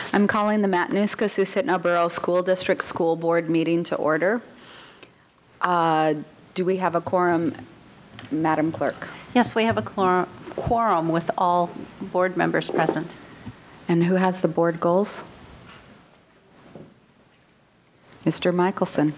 I'm calling the Matanuska-Susitna Borough School District School Board meeting to order. Do we have a quorum, Madam Clerk? Yes, we have a quorum with all board members present. And who has the board goals? Mr. Michelson.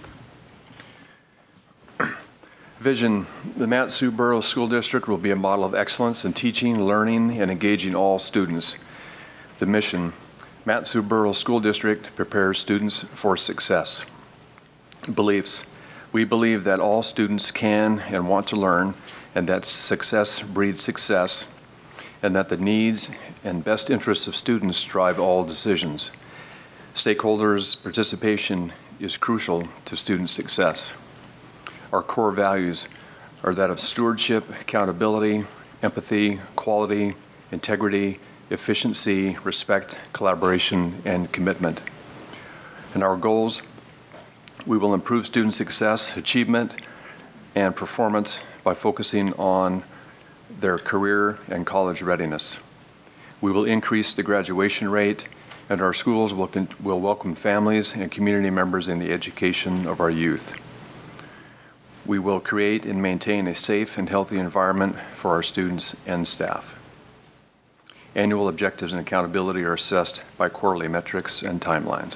Vision: the Mat-Su Borough School District will be a model of excellence in teaching, learning, and engaging all students. The mission: Mat-Su Borough School District prepares students for success. Beliefs: we believe that all students can and want to learn, and that success breeds success, and that the needs and best interests of students drive all decisions. Stakeholders' participation is crucial to student success. Our core values are that of stewardship, accountability, empathy, quality, integrity, efficiency, respect, collaboration, and commitment. And our goals: we will improve student success, achievement, and performance by focusing on their career and college readiness. We will increase the graduation rate, and our schools will welcome families and community members in the education of our youth. We will create and maintain a safe and healthy environment for our students and staff. Annual objectives and accountability are assessed by quarterly metrics and timelines.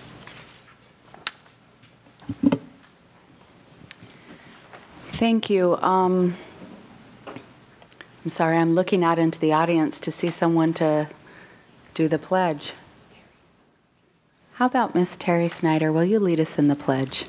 Thank you. I'm sorry, I'm looking out into the audience to see someone to do the pledge. How about Miss Terry Snyder? Will you lead us in the pledge?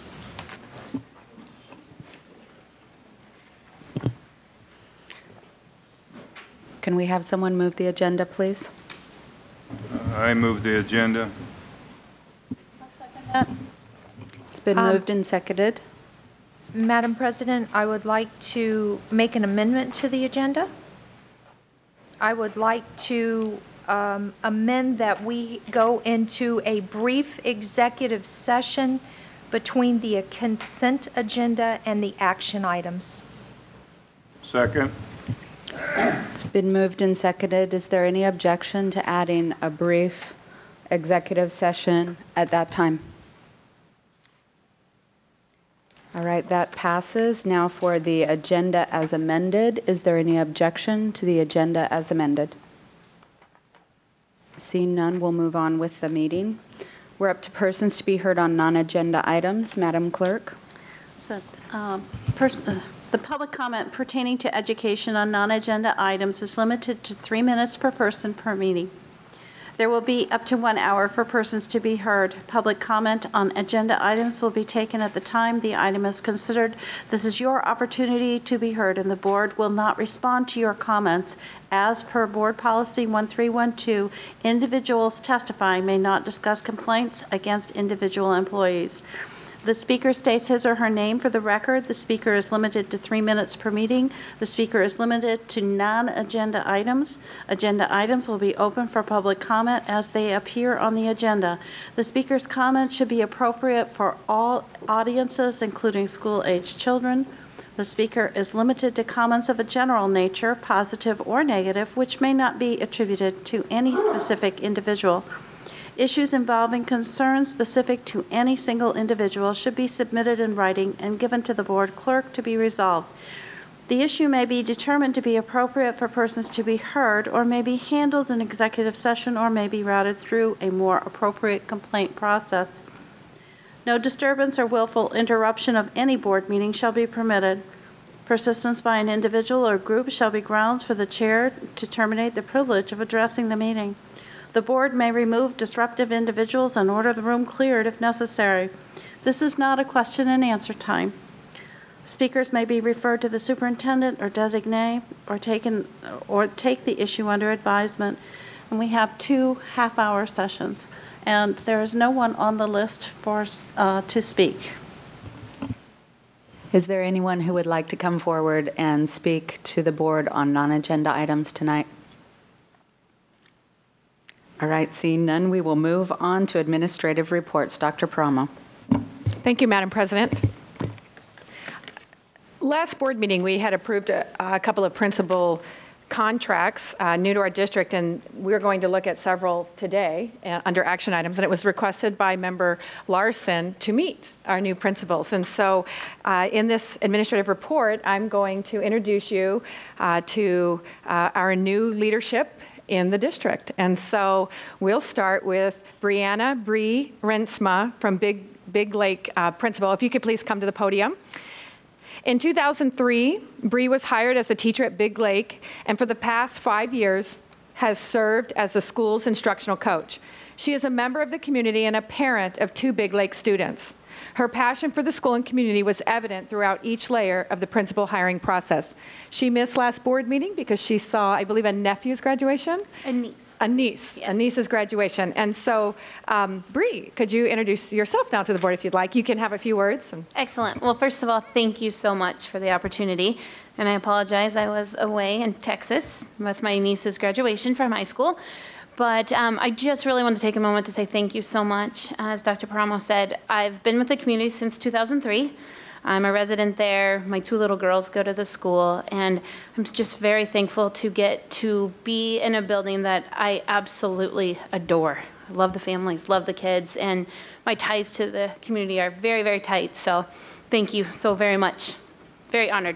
Can we have someone move the agenda, please? I move the agenda. I'll second that. It's been moved and seconded. Madam President, I would like to make an amendment to the agenda. I would like to amend that we go into a brief executive session between the consent agenda and the action items. Second. It's been moved and seconded. Is there any objection to adding a brief executive session at that time? All right, that passes. Now for the agenda as amended. Is there any objection to the agenda as amended? Seeing none, we'll move on with the meeting. We're up to persons to be heard on non-agenda items. Madam Clerk. So, the public comment pertaining to education on non-agenda items is limited to 3 minutes per person per meeting. There will be up to 1 hour for persons to be heard. Public comment on agenda items will be taken at the time the item is considered. This is your opportunity to be heard, and the board will not respond to your comments. As per Board Policy 1312, individuals testifying may not discuss complaints against individual employees. The speaker states his or her name for the record. The speaker is limited to 3 minutes per meeting. The speaker is limited to non-agenda items. Agenda items will be open for public comment as they appear on the agenda. The speaker's comment should be appropriate for all audiences, including school-aged children. The speaker is limited to comments of a general nature, positive or negative, which may not be attributed to any specific individual. Issues involving concerns specific to any single individual should be submitted in writing and given to the board clerk to be resolved. The issue may be determined to be appropriate for persons to be heard, or may be handled in executive session, or may be routed through a more appropriate complaint process. No disturbance or willful interruption of any board meeting shall be permitted. Persistence by an individual or group shall be grounds for the chair to terminate the privilege of addressing the meeting. The board may remove disruptive individuals and order the room cleared if necessary. This is not a question and answer time. Speakers may be referred to the superintendent or designee or take the issue under advisement. And we have 2 half-hour sessions, and there is no one on the list to speak. Is there anyone who would like to come forward and speak to the board on non-agenda items tonight? All right, seeing none, we will move on to administrative reports. Dr. Paramo. Thank you, Madam President. Last board meeting, we had approved a couple of principal contracts new to our district, and we're going to look at several today under action items, and it was requested by Member Larson to meet our new principals. And so in this administrative report, I'm going to introduce you to our new leadership in the district. And so we'll start with Brianna Bree Rensma from Big Lake principal. If you could please come to the podium. In 2003, Bree was hired as a teacher at Big Lake, and for the past 5 years has served as the school's instructional coach. She is a member of the community and a parent of 2 Big Lake students. Her passion for the school and community was evident throughout each layer of the principal hiring process. She missed last board meeting because she saw, I believe, a nephew's graduation? A niece. A niece, yes. A niece's graduation. And so, Bree, could you introduce yourself now to the board if you'd like? You can have a few words. Excellent. Well, first of all, thank you so much for the opportunity. And I apologize, I was away in Texas with my niece's graduation from high school. But I just really want to take a moment to say thank you so much. As Dr. Paramo said, I've been with the community since 2003. I'm a resident there. My 2 little girls go to the school, and I'm just very thankful to get to be in a building that I absolutely adore. I love the families, love the kids, and my ties to the community are very, very tight. So thank you so very much. Very honored.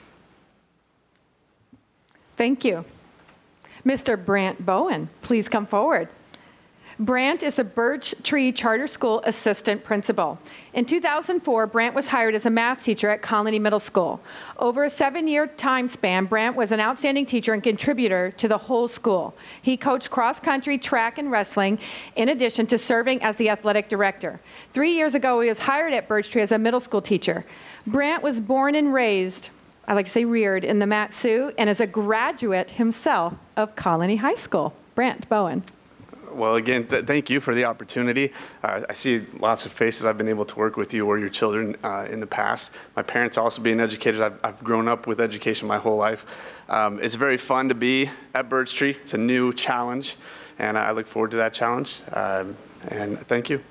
Thank you. Mr. Brant Bowen, please come forward. Brant is the Birch Tree Charter School Assistant Principal. In 2004, Brant was hired as a math teacher at Colony Middle School. Over a 7-year time span, Brant was an outstanding teacher and contributor to the whole school. He coached cross-country, track, and wrestling, in addition to serving as the athletic director. 3 years ago, he was hired at Birch Tree as a middle school teacher. Brant was born and raised, I like to say reared, in the Mat-Su, and is a graduate himself of Colony High School. Brant Bowen. Well, again, thank you for the opportunity. I see lots of faces. I've been able to work with you or your children in the past. My parents also being educated. I've grown up with education my whole life. It's very fun to be at Birch Tree. It's a new challenge, and I look forward to that challenge. And thank you.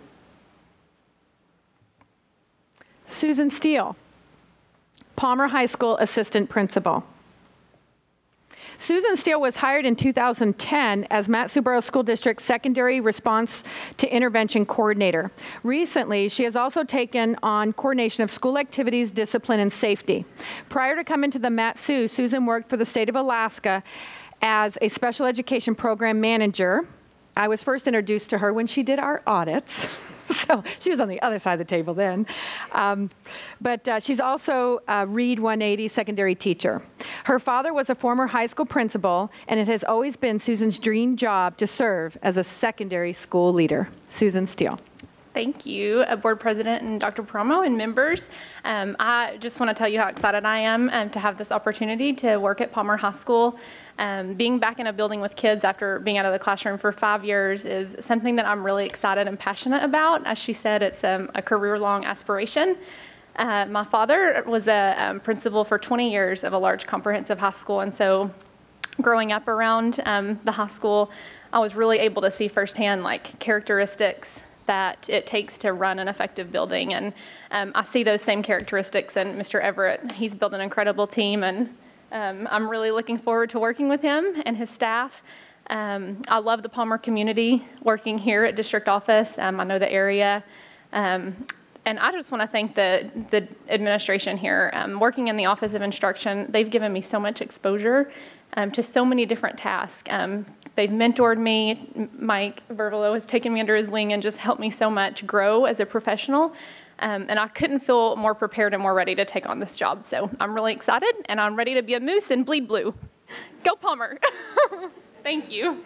Susan Steele, Palmer High School Assistant Principal. Susan Steele was hired in 2010 as Mat-Su School District's Secondary Response to Intervention Coordinator. Recently, she has also taken on coordination of school activities, discipline, and safety. Prior to coming to the Mat-Su, Susan worked for the state of Alaska as a special education program manager. I was first introduced to her when she did our audits. So she was on the other side of the table then. But she's also a Read 180 secondary teacher. Her father was a former high school principal, and it has always been Susan's dream job to serve as a secondary school leader. Susan Steele. Thank you, Board President and Dr. Paramo and members. I just want to tell you how excited I am to have this opportunity to work at Palmer High School. Being back in a building with kids after being out of the classroom for 5 years is something that I'm really excited and passionate about. As she said, it's a career-long aspiration. My father was a principal for 20 years of a large comprehensive high school, and so growing up around the high school, I was really able to see firsthand like characteristics that it takes to run an effective building. And I see those same characteristics in Mr. Everett. He's built an incredible team, and I'm really looking forward to working with him and his staff. I love the Palmer community working here at district office. I know the area. And I just want to thank the administration here. Working in the Office of Instruction, they've given me so much exposure to so many different tasks. They've mentored me. Mike Vervelo has taken me under his wing and just helped me so much grow as a professional. And I couldn't feel more prepared and more ready to take on this job. So I'm really excited, and I'm ready to be a moose and bleed blue. Go Palmer. Thank you.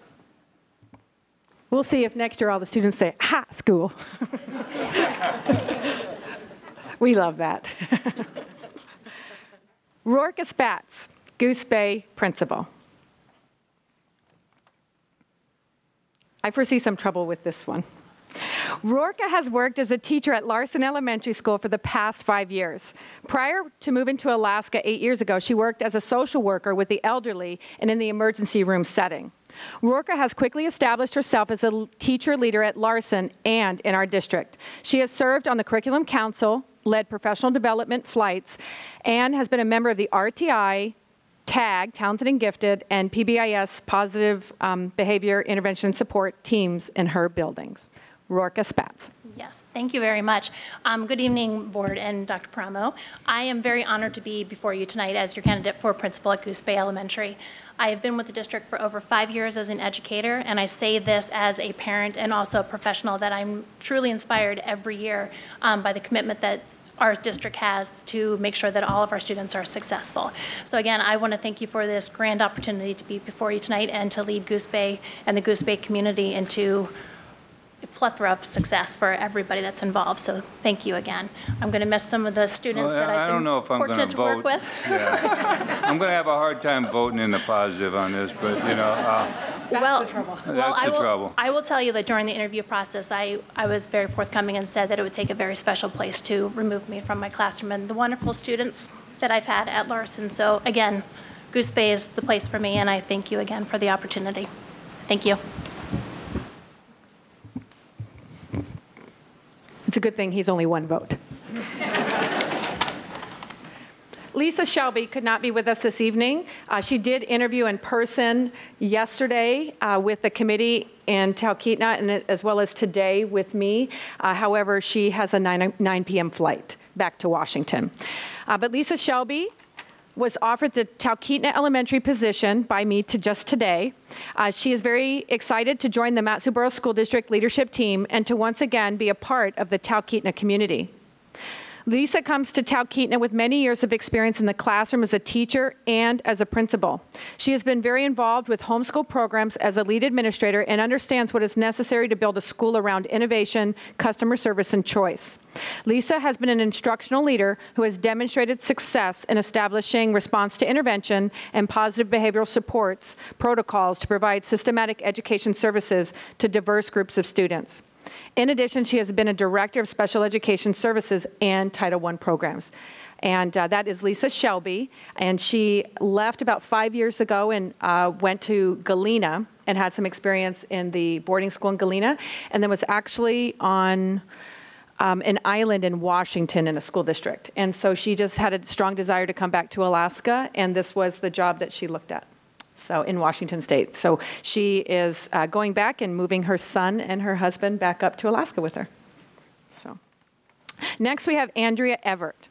We'll see if next year all the students say, "Ha, school." We love that. Rourke Spatz, Goose Bay Principal. I foresee some trouble with this one. Rourke has worked as a teacher at Larson Elementary School for the past 5 years. Prior to moving to Alaska 8 years ago, she worked as a social worker with the elderly and in the emergency room setting. Rourke has quickly established herself as a teacher leader at Larson and in our district. She has served on the Curriculum Council, led professional development flights, and has been a member of the RTI, TAG, Talented and Gifted, and PBIS, Positive Behavior Intervention Support teams in her buildings. Rorka Spatz. Yes, thank you very much. Good evening, Board and Dr. Paramo. I am very honored to be before you tonight as your candidate for principal at Goose Bay Elementary. I have been with the district for over 5 years as an educator, and I say this as a parent and also a professional that I'm truly inspired every year by the commitment that our district has to make sure that all of our students are successful. So again, I want to thank you for this grand opportunity to be before you tonight and to lead Goose Bay and the Goose Bay community into a plethora of success for everybody that's involved. So thank you again. I'm going to miss some of the students that I've been fortunate to work with. Yeah. I'm going to have a hard time voting in the positive on this, but That's the trouble. I will tell you that during the interview process, I was very forthcoming and said that it would take a very special place to remove me from my classroom and the wonderful students that I've had at Larson. So again, Goose Bay is the place for me, and I thank you again for the opportunity. Thank you. It's a good thing he's only one vote. Lisa Shelby could not be with us this evening. She did interview in person yesterday with the committee in Talkeetna, and as well as today with me. However, she has a 9 p.m. flight back to Washington. But Lisa Shelby was offered the Talkeetna Elementary position by me just today. She is very excited to join the Mat-Su-Borough School District leadership team and to once again be a part of the Talkeetna community. Lisa comes to Talkeetna with many years of experience in the classroom as a teacher and as a principal. She has been very involved with homeschool programs as a lead administrator and understands what is necessary to build a school around innovation, customer service, and choice. Lisa has been an instructional leader who has demonstrated success in establishing response to intervention and positive behavioral supports protocols to provide systematic education services to diverse groups of students. In addition, she has been a director of special education services and Title I programs. And that is Lisa Shelby. And she left about 5 years ago and went to Galena and had some experience in the boarding school in Galena, and then was actually on an island in Washington in a school district. And so she just had a strong desire to come back to Alaska, and this was the job that she looked at. So in Washington State. So she is going back and moving her son and her husband back up to Alaska with her. So next we have Andrea Everett.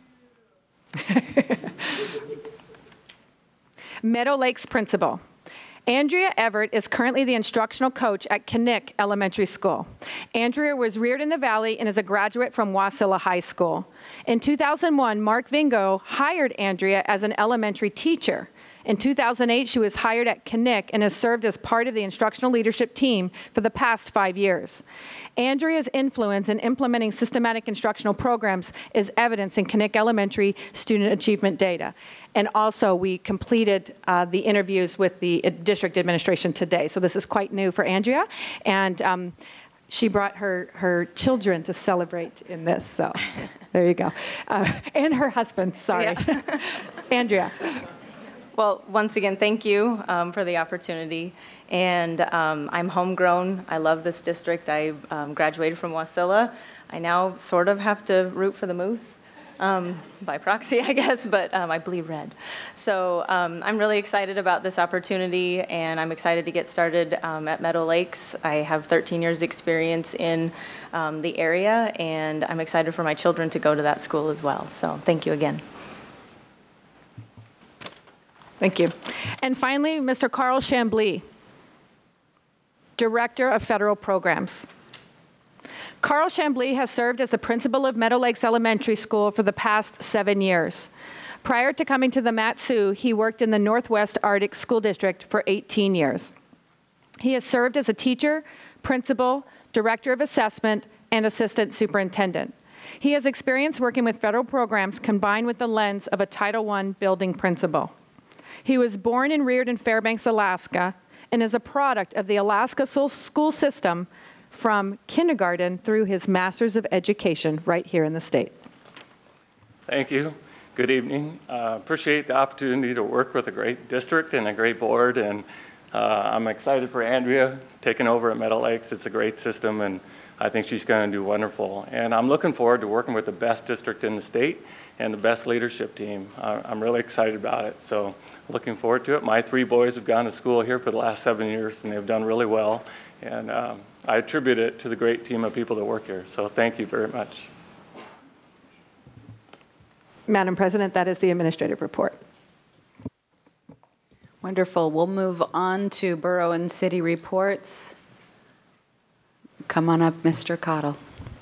Meadow Lakes principal. Andrea Everett is currently the instructional coach at Knik Elementary School. Andrea was reared in the Valley and is a graduate from Wasilla High School. In 2001, Mark Vingo hired Andrea as an elementary teacher. In 2008, she was hired at Knik and has served as part of the instructional leadership team for the past 5 years. Andrea's influence in implementing systematic instructional programs is evidenced in Knik Elementary student achievement data. And also, we completed the interviews with the district administration today. So this is quite new for Andrea. And she brought her children to celebrate in this. So there you go. And her husband, sorry. Yeah. Andrea. Well, once again, thank you for the opportunity. And I'm homegrown. I love this district. I graduated from Wasilla. I now sort of have to root for the Moose by proxy, I guess, but I bleed red. So I'm really excited about this opportunity, and I'm excited to get started at Meadow Lakes. I have 13 years experience in the area, and I'm excited for my children to go to that school as well. So thank you again. Thank you. And finally, Mr. Carl Chambly, Director of Federal Programs. Carl Chambly has served as the principal of Meadow Lakes Elementary School for the past 7 years. Prior to coming to the Mat-Su, he worked in the Northwest Arctic School District for 18 years. He has served as a teacher, principal, director of assessment, and assistant superintendent. He has experience working with federal programs combined with the lens of a Title I building principal. He was born and reared in Fairbanks, Alaska, and is a product of the Alaska school system from kindergarten through his Master's of Education right here in the state. Thank you. Good evening. Appreciate the opportunity to work with a great district and a great board, and I'm excited for Andrea taking over at Meadow Lakes. It's a great system, and I think she's going to do wonderful. And I'm looking forward to working with the best district in the state and the best leadership team. I'm really excited about it. So looking forward to it. My 3 boys have gone to school here for the last 7 years, and they've done really well. And I attribute it to the great team of people that work here. So thank you very much. Madam President, that is the administrative report. Wonderful. We'll move on to borough and city reports. Come on up, Mr. Cottle.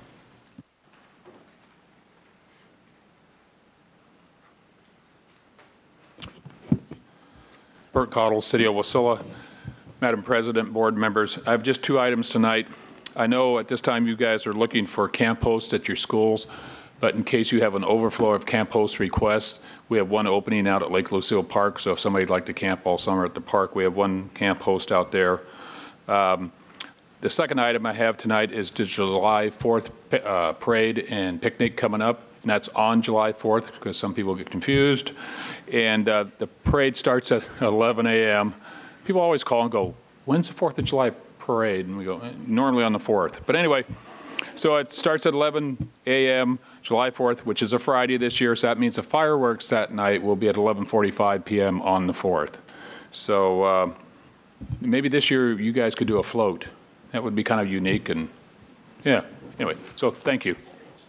Bert Cottle, City of Wasilla. Madam President, board members, I have just 2 items tonight. I know at this time you guys are looking for camp hosts at your schools, but in case you have an overflow of camp host requests, we have 1 opening out at Lake Lucille Park, so if somebody'd like to camp all summer at the park, we have 1 camp host out there. The second item I have tonight is the July 4th parade and picnic coming up, and that's on July 4th because some people get confused. And the parade starts at 11 a.m. People always call and go, when's the 4th of July parade? And we go, normally on the 4th. But anyway, so it starts at 11 a.m. July 4th, which is a Friday this year, so that means the fireworks that night will be at 11:45 p.m. on the 4th. So maybe this year you guys could do a float. That would be kind of unique, and yeah, anyway, so thank you.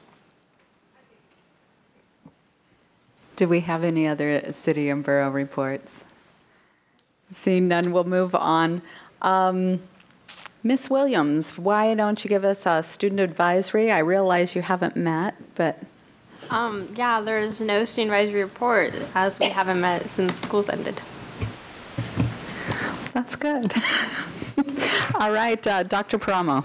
Do we have any other city and borough reports? Seeing none, we'll move on. Ms. Williams, why don't you give us a student advisory? I realize you haven't met, but... Yeah, there's no student advisory report as we haven't met since school's ended. That's good. All right, Dr. Paramo.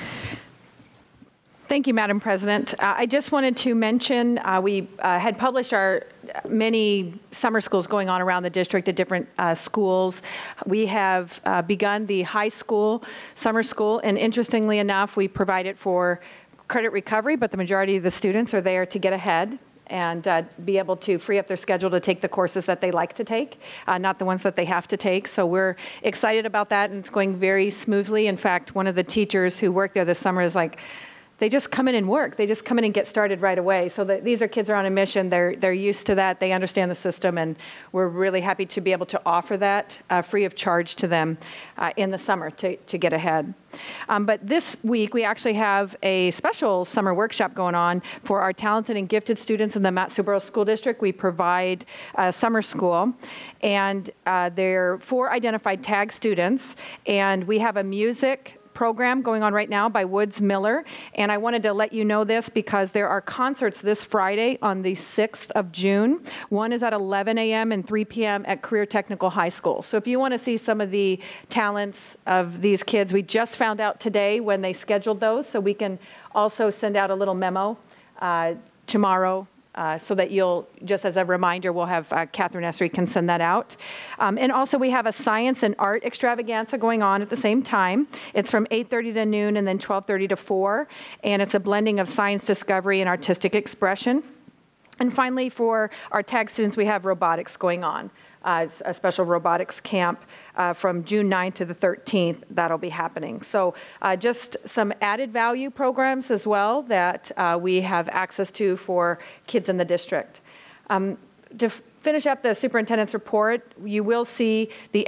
Thank you, Madam President. I just wanted to mention we had published our many summer schools going on around the district at different schools. We have begun the high school summer school, and interestingly enough, we provide it for credit recovery, but the majority of the students are there to get ahead and be able to free up their schedule to take the courses that they like to take, not the ones that they have to take. So we're excited about that, and it's going very smoothly. In fact, one of the teachers who worked there this summer is like, they just come in and work. They just come in and get started right away. So these are kids are on a mission. They're used to that. They understand the system, and we're really happy to be able to offer that free of charge to them in the summer to get ahead. But this week, we actually have a special summer workshop going on for our talented and gifted students in the Mat-Su-Borough School District. We provide summer school, and they're 4 identified tag students, and we have a music program going on right now by Woods Miller, and I wanted to let you know this because there are concerts this Friday on the 6th of June. One is at 11 a.m. and 3 p.m. at Career Technical High School. So if you want to see some of the talents of these kids, we just found out today when they scheduled those, so we can also send out a little memo tomorrow so that you'll, just as a reminder, we'll have Catherine Essery can send that out. And also we have a science and art extravaganza going on at the same time. It's from 8:30 to noon and then 12:30 to 4. And it's a blending of science discovery and artistic expression. And finally, for our tag students, we have robotics going on. A special robotics camp from June 9th to the 13th. That'll be happening. So just some added value programs as well that we have access to for kids in the district. To finish up the superintendent's report, you will see the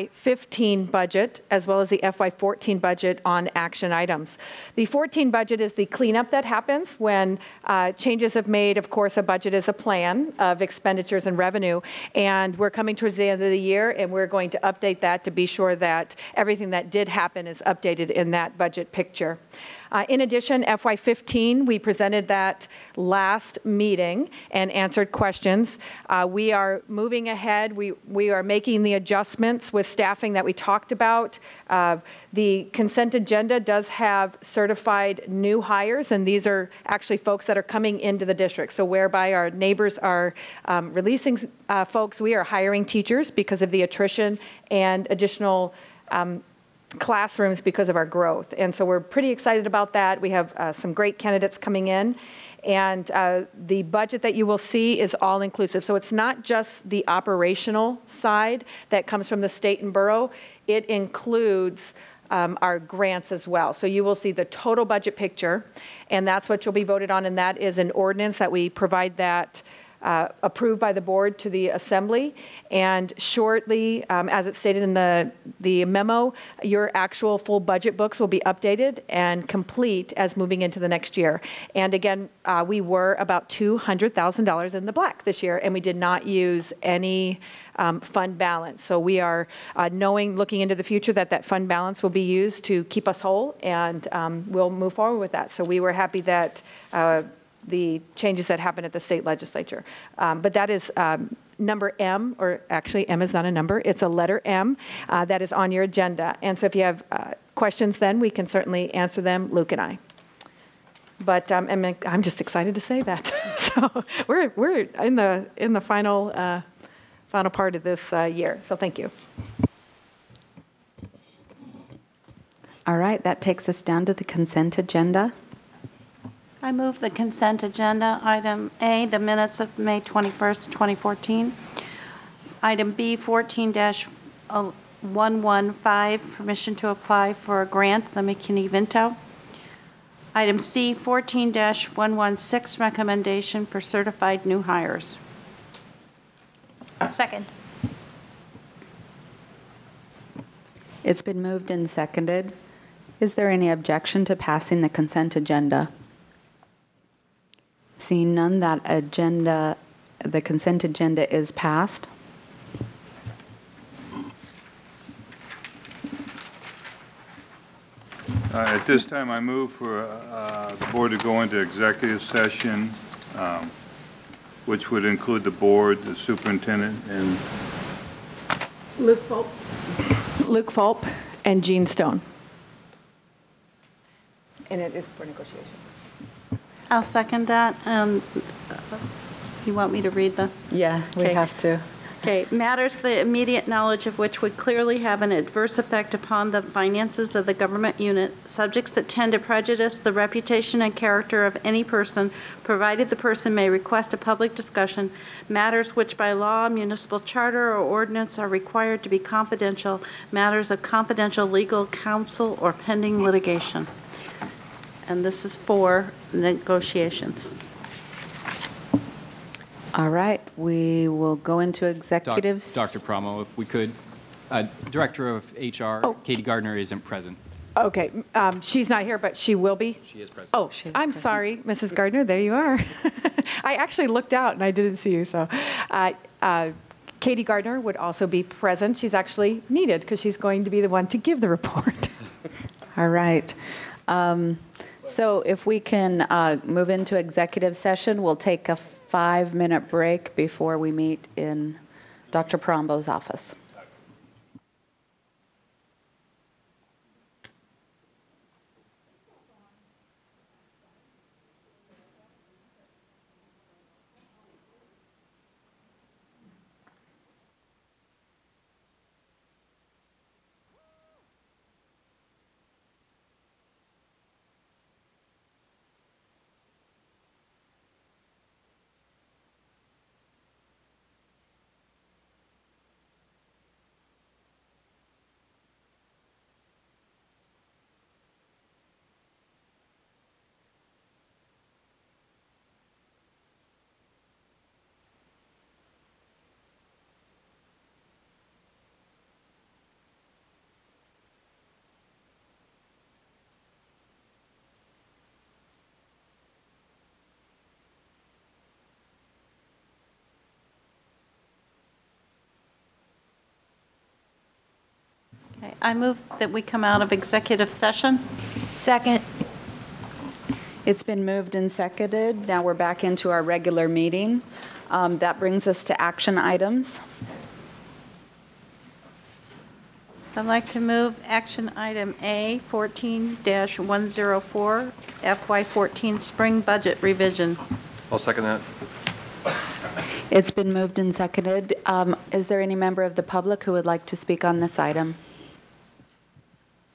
FY15 budget as well as the FY14 budget on action items. The 14 budget is the cleanup that happens when changes have made. Of course, a budget is a plan of expenditures and revenue, and we're coming towards the end of the year, and we're going to update that to be sure that everything that did happen is updated in that budget picture. In addition, FY15, we presented that last meeting and answered questions. We are moving ahead. We are making the adjustments with staffing that we talked about. The consent agenda does have certified new hires, and these are actually folks that are coming into the district. So whereby our neighbors are releasing folks, we are hiring teachers because of the attrition and additional classrooms because of our growth. And so we're pretty excited about that. We have some great candidates coming in. And the budget that you will see is all inclusive. So it's not just the operational side that comes from the state and borough. It includes our grants as well. So you will see the total budget picture, and that's what you'll be voted on. And that is an ordinance that we provide that approved by the board to the assembly. And shortly, as it's stated in the memo, your actual full budget books will be updated and complete as moving into the next year. And again, we were about $200,000 in the black this year, and we did not use any fund balance. So we are looking into the future that fund balance will be used to keep us whole, and we'll move forward with that. So we were happy that the changes that happened at the state legislature. But that is number M, or actually M is not a number, it's a letter M that is on your agenda. And so if you have questions then, we can certainly answer them, Luke and I. But I'm just excited to say that. So we're in the final part of this year. So thank you. All right, that takes us down to the consent agenda. I move the consent agenda. Item A, the minutes of May 21st, 2014. Item B, 14-115, permission to apply for a grant, the McKinney-Vento. Item C, 14-116, recommendation for certified new hires. Second. It's been moved and seconded. Is there any objection to passing the consent agenda? Seeing none, the consent agenda is passed. At this time, I move for the board to go into executive session, which would include the board, the superintendent, and Luke Fulp and Jean Stone. And it is for negotiations. I'll second that. You want me to read the? Yeah, we have to. Okay, matters the immediate knowledge of which would clearly have an adverse effect upon the finances of the government unit, subjects that tend to prejudice the reputation and character of any person, provided the person may request a public discussion, matters which by law, municipal charter, or ordinance are required to be confidential, matters of confidential legal counsel or pending litigation. And this is for negotiations. All right, we will go into executives. Dr. Promo, if we could. Director of HR, Katie Gardner, isn't present. Okay, she's not here, but she will be? She is present. Oh, I'm sorry, Mrs. Gardner, there you are. I actually looked out and I didn't see you, so. Katie Gardner would also be present. She's actually needed because she's going to be the one to give the report. All right. So if we can move into executive session, we'll take a 5-minute break before we meet in Dr. Parombo's office. Okay, I move that we come out of executive session. Second. It's been moved and seconded. Now we're back into our regular meeting. That brings us to action items. I'd like to move action item A, 14-104, FY14 spring budget revision. I'll second that. It's been moved and seconded. Is there any member of the public who would like to speak on this item?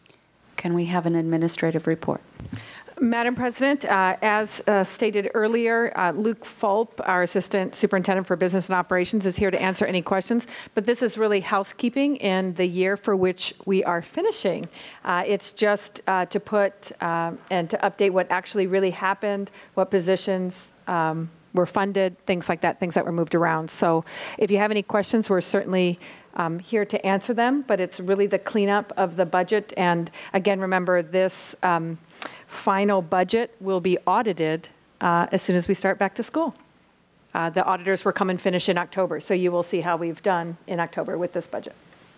Can we have an administrative report? Madam President, as stated earlier, Luke Fulp, our Assistant Superintendent for Business and Operations, is here to answer any questions. But this is really housekeeping in the year for which we are finishing. It's just to put and to update what actually really happened, what positions were funded, things like that, things that were moved around. So if you have any questions, we're certainly here to answer them, but it's really the cleanup of the budget. And again, remember this final budget will be audited as soon as we start back to school. The auditors will come and finish in October, so you will see how we've done in October with this budget.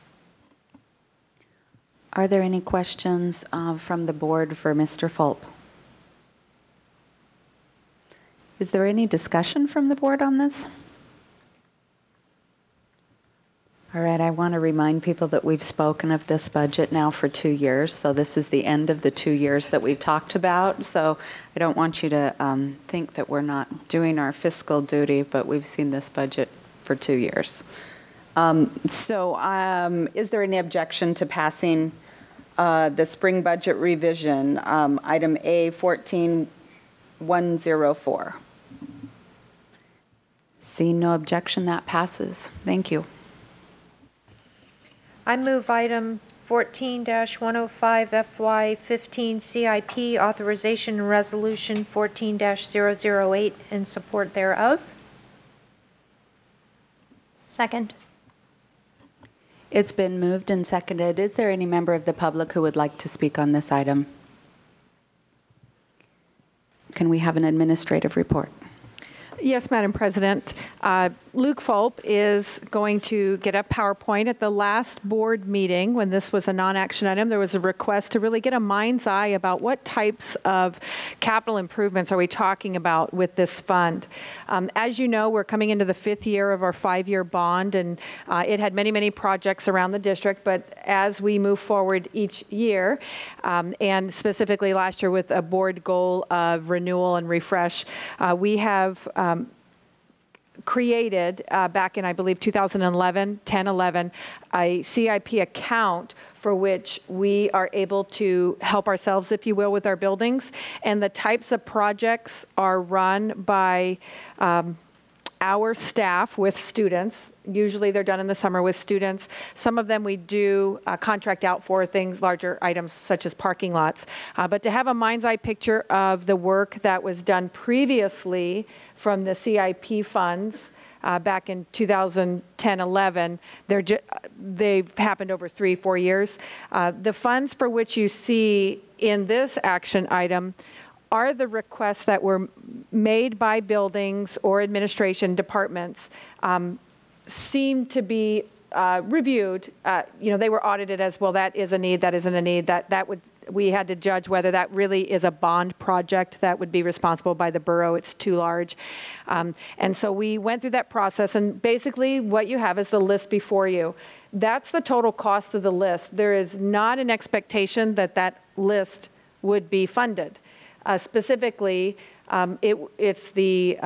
Are there any questions from the board for Mr. Fulp? Is there any discussion from the board on this? All right, I want to remind people that we've spoken of this budget now for 2 years. So this is the end of the 2 years that we've talked about. So I don't want you to think that we're not doing our fiscal duty, but we've seen this budget for 2 years. Is there any objection to passing the spring budget revision, item A14104? Seeing no objection, that passes. Thank you. I move item 14-105 FY15 CIP authorization resolution 14-008 in support thereof. Second. It's been moved and seconded. Is there any member of the public who would like to speak on this item? Can we have an administrative report? Yes, Madam President. Luke Fulp is going to get a PowerPoint. At the last board meeting, when this was a non-action item, there was a request to really get a mind's eye about what types of capital improvements are we talking about with this fund. As you know, we're coming into the 5th year of our 5-year bond, and it had many, many projects around the district. But as we move forward each year, and specifically last year with a board goal of renewal and refresh, we have created back in, I believe, 10-11, a CIP account for which we are able to help ourselves, if you will, with our buildings. And the types of projects are run by our staff with students. Usually they're done in the summer with students. Some of them we do contract out for things, larger items such as parking lots. But to have a mind's eye picture of the work that was done previously from the CIP funds back in 2010-11, they've happened over 3-4 years. The funds for which you see in this action item are the requests that were made by buildings or administration departments, seem to be reviewed. They were audited as, well, that is a need, that isn't a need, we had to judge whether that really is a bond project that would be responsible by the borough. It's too large. And so we went through that process, and basically what you have is the list before you. That's the total cost of the list. There is not an expectation that that list would be funded. Specifically, it's the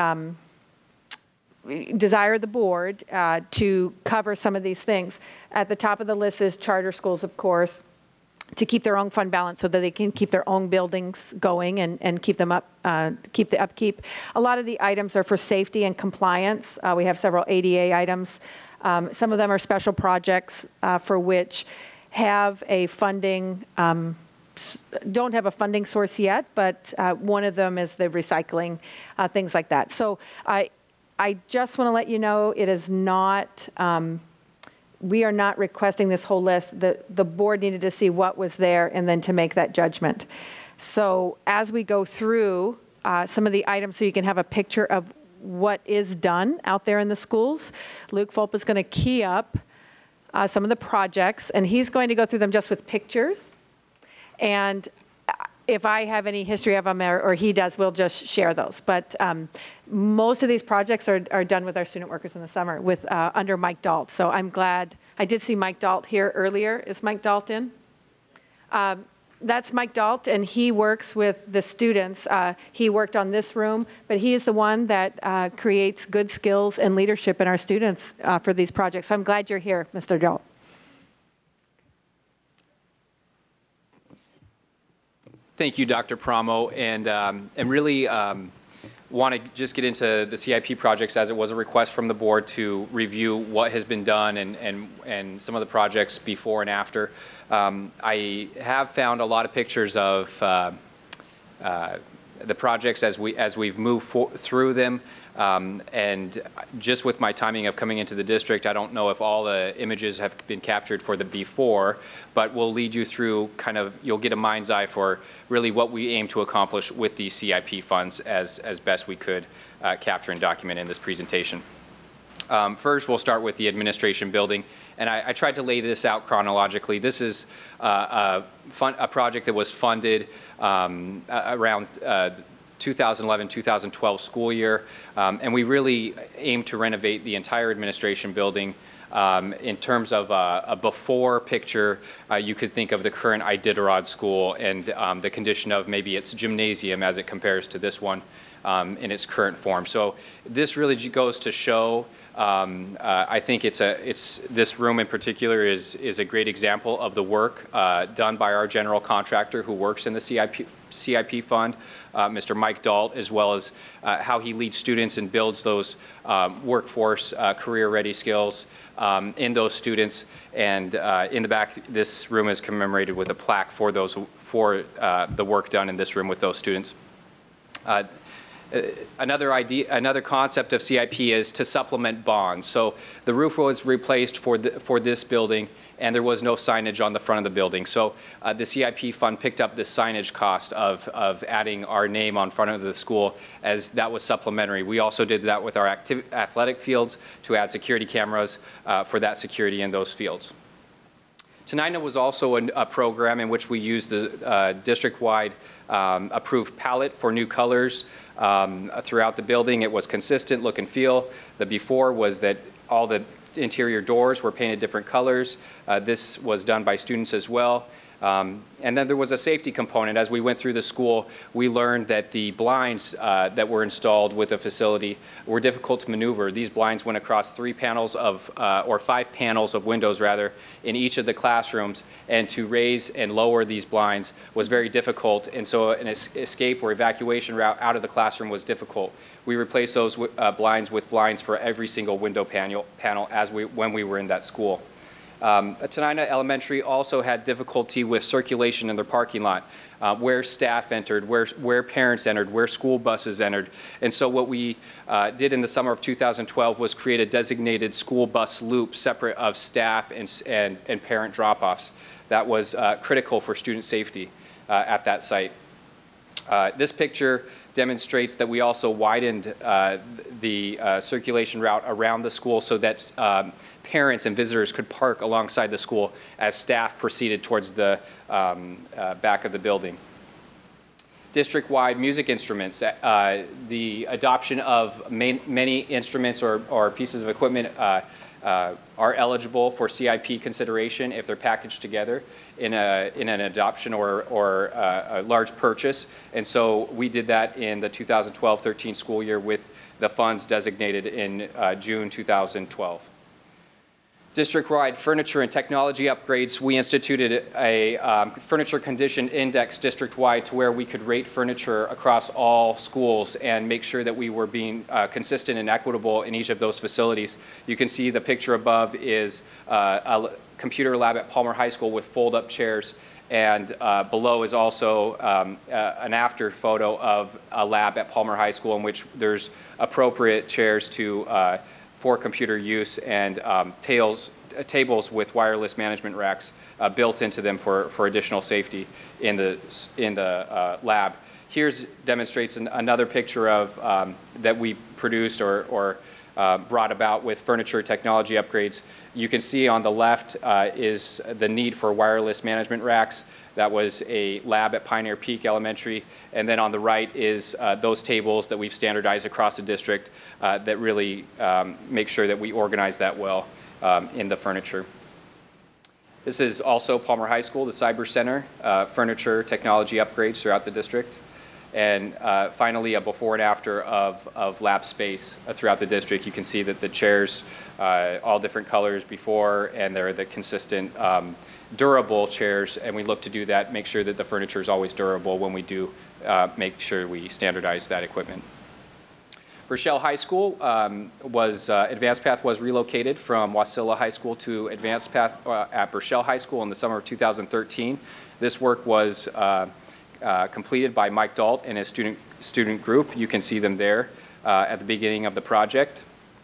desire of the board to cover some of these things. At the top of the list is charter schools, of course, to keep their own fund balance so that they can keep their own buildings going and keep them up, keep the upkeep. A lot of the items are for safety and compliance. We have several ADA items. Some of them are special projects for which have a funding don't have a funding source yet, but one of them is the recycling, things like that. So I just want to let you know it is not, we are not requesting this whole list. The board needed to see what was there and then to make that judgment. So as we go through some of the items so you can have a picture of what is done out there in the schools, Luke Fulp is going to key up some of the projects, and he's going to go through them just with pictures. And if I have any history of them or he does, we'll just share those. But most of these projects are done with our student workers in the summer with under Mike Dalt. So I'm glad. I did see Mike Dalt here earlier. Is Mike Dalt in? That's Mike Dalt, and he works with the students. He worked on this room, but he is the one that creates good skills and leadership in our students for these projects. So I'm glad you're here, Mr. Dalt. Thank you, Dr. Promo, and really want to just get into the CIP projects, as it was a request from the board to review what has been done and some of the projects before and after. I have found a lot of pictures of the projects as we've moved through them. And just with my timing of coming into the district, I don't know if all the images have been captured for the before, but we'll lead you through you'll get a mind's eye for really what we aim to accomplish with these CIP funds as best we could capture and document in this presentation. First, we'll start with the administration building, and I tried to lay this out chronologically. This is a project that was funded around 2011-2012 school year, and we really aim to renovate the entire administration building. In terms of a before picture, you could think of the current Iditarod School and the condition of maybe its gymnasium as it compares to this one in its current form. So this really goes to show, I think this room in particular is a great example of the work done by our general contractor who works in the CIP fund, Mr. Mike Dalt, as well as how he leads students and builds those workforce career-ready skills in those students. And in the back, this room is commemorated with a plaque for the work done in this room with those students. Another concept of CIP is to supplement bonds. So the roof was replaced for this building, and there was no signage on the front of the building. So the CIP fund picked up the signage cost of adding our name on front of the school, as that was supplementary. We also did that with our athletic fields to add security cameras for that security in those fields. Tenina was also a program in which we used the district-wide approved palette for new colors throughout the building. It was consistent look and feel. The before was that all the interior doors were painted different colors. This was done by students as well. And then there was a safety component. As we went through the school, we learned that the blinds that were installed with the facility were difficult to maneuver. These blinds went across 5 panels of windows rather, in each of the classrooms, and to raise and lower these blinds was very difficult, and so an escape or evacuation route out of the classroom was difficult. We replaced those blinds with blinds for every single window panel when we were in that school. Tenina Elementary also had difficulty with circulation in their parking lot, where staff entered, where parents entered, where school buses entered. And so what we did in the summer of 2012 was create a designated school bus loop separate of staff and parent drop-offs. That was critical for student safety at that site. This picture demonstrates that we also widened the circulation route around the school so that parents and visitors could park alongside the school as staff proceeded towards the back of the building. District-wide music instruments, the adoption of many instruments or pieces of equipment are eligible for CIP consideration if they're packaged together in an adoption or a large purchase. And so we did that in the 2012-13 school year with the funds designated in June 2012. District-wide furniture and technology upgrades, we instituted a furniture condition index district-wide to where we could rate furniture across all schools and make sure that we were being consistent and equitable in each of those facilities. You can see the picture above is a computer lab at Palmer High School with fold-up chairs, and below is also an after photo of a lab at Palmer High School in which there's appropriate chairs for computer use and tables with wireless management racks built into them for additional safety in the lab. Here's demonstrates another picture of that we produced or brought about with furniture technology upgrades. You can see on the left is the need for wireless management racks. That was a lab at Pioneer Peak Elementary. And then on the right is those tables that we've standardized across the district that really make sure that we organize that well in the furniture. This is also Palmer High School, the Cyber Center, furniture technology upgrades throughout the district. And finally, a before and after of lab space throughout the district. You can see that the chairs, all different colors before, and they're the consistent durable chairs, and we look to do that, make sure that the furniture is always durable when we do make sure we standardize that equipment. Burchell High School Advanced Path was relocated from Wasilla High School to Advanced Path at Burchell High School in the summer of 2013. This work was completed by Mike Dalt and his student group. You can see them there at the beginning of the project.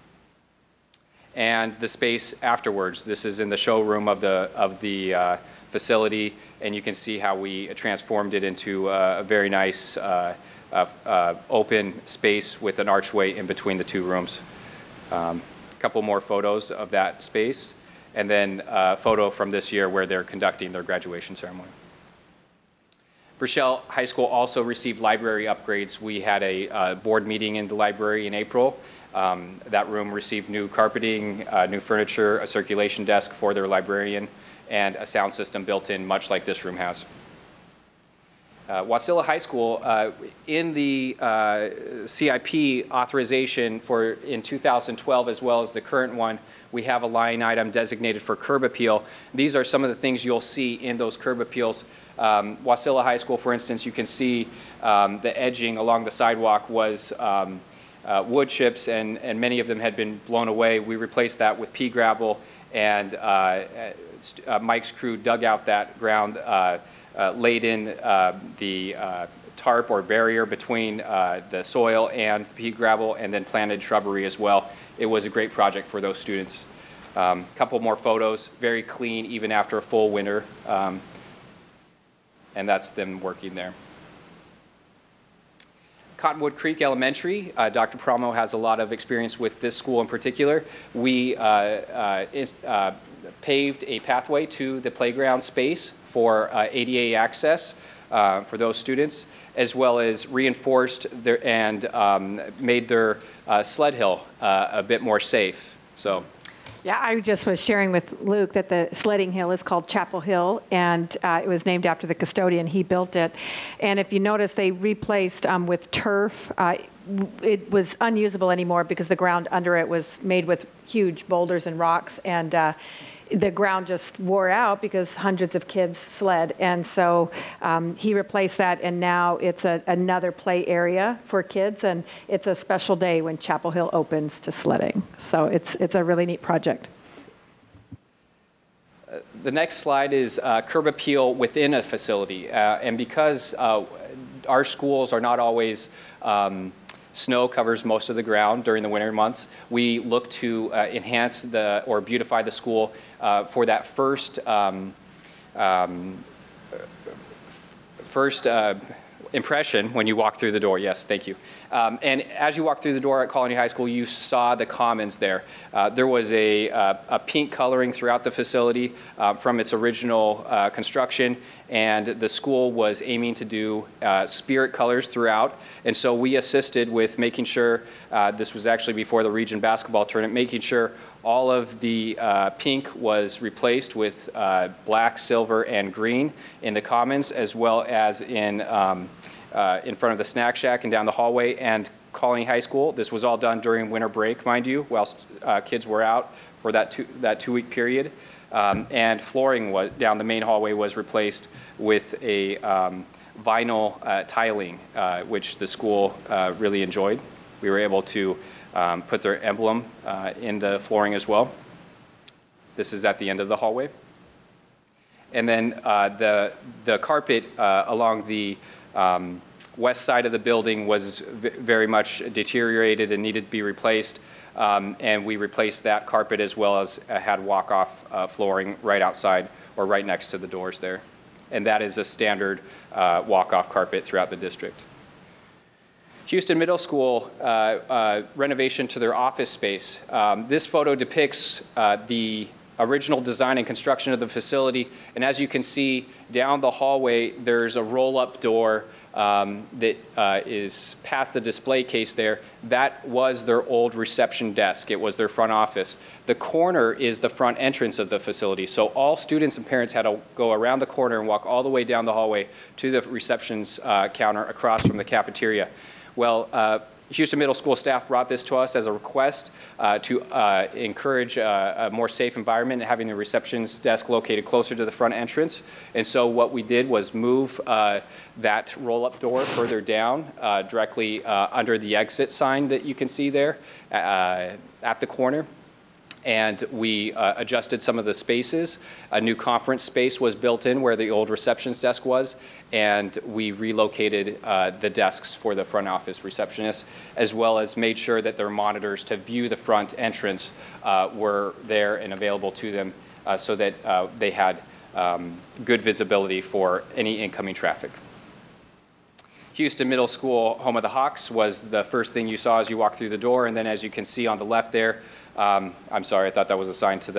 And the space afterwards. This is in the showroom of the facility, and you can see how we transformed it into a very nice open space with an archway in between the two rooms. A couple more photos of that space, and then a photo from this year where they're conducting their graduation ceremony. Burchell High School also received library upgrades. We had a board meeting in the library in April. That room received new carpeting, new furniture, a circulation desk for their librarian, and a sound system built in, much like this room has. Wasilla High School, in the CIP authorization in 2012, as well as the current one, we have a line item designated for curb appeal. These are some of the things you'll see in those curb appeals. Wasilla High School, for instance, you can see the edging along the sidewalk was wood chips, and many of them had been blown away. We replaced that with pea gravel, and Mike's crew dug out that ground, laid in the tarp or barrier between the soil and pea gravel, and then planted shrubbery as well. It was a great project for those students. Couple more photos, very clean even after a full winter, and that's them working there. Cottonwood Creek Elementary, Dr. Promo has a lot of experience with this school in particular. We paved a pathway to the playground space for ADA access for those students, as well as reinforced and made their sled hill a bit more safe. So. Yeah, I just was sharing with Luke that the sledding hill is called Chapel Hill, and it was named after the custodian. He built it. And if you notice, they replaced with turf. It was unusable anymore because the ground under it was made with huge boulders and rocks, and the ground just wore out because hundreds of kids sled. And so he replaced that, and now it's another play area for kids, and it's a special day when Chapel Hill opens to sledding. So it's a really neat project. The next slide is curb appeal within a facility. And because our schools are not always snow covers most of the ground during the winter months, we look to enhance or beautify the school for that first impression when you walk through the door. Yes, thank you. And as you walk through the door at Colony High School, you saw the commons there. There was a pink coloring throughout the facility from its original construction, and the school was aiming to do spirit colors throughout. And so we assisted with making sure, this was actually before the region basketball tournament, making sure all of the pink was replaced with black, silver, and green in the commons, as well as in front of the snack shack and down the hallway and Colony High School. This was all done during winter break, mind you, whilst kids were out for that two-week period. And flooring down the main hallway was replaced with a vinyl tiling, which the school really enjoyed. We were able to put their emblem in the flooring as well. This is at the end of the hallway. And then the carpet along the west side of the building was very much deteriorated and needed to be replaced. And we replaced that carpet as well as had walk-off flooring right outside or right next to the doors there. And that is a standard walk-off carpet throughout the district. Houston Middle School renovation to their office space. This photo depicts the original design and construction of the facility. And as you can see down the hallway, there's a roll-up door that is past the display case there. That was their old reception desk. It was their front office. The corner is the front entrance of the facility. So all students and parents had to go around the corner and walk all the way down the hallway to the receptions counter across from the cafeteria. Well, Houston Middle School staff brought this to us as a request to encourage a more safe environment and having the receptions desk located closer to the front entrance. And so what we did was move that roll-up door further down directly under the exit sign that you can see there at the corner. And we adjusted some of the spaces. A new conference space was built in where the old receptionist desk was, and we relocated the desks for the front office receptionists, as well as made sure that their monitors to view the front entrance were there and available to them so that they had good visibility for any incoming traffic. Houston Middle School, home of the Hawks, was the first thing you saw as you walked through the door, and then as you can see on the left there, I'm sorry, I thought that was assigned to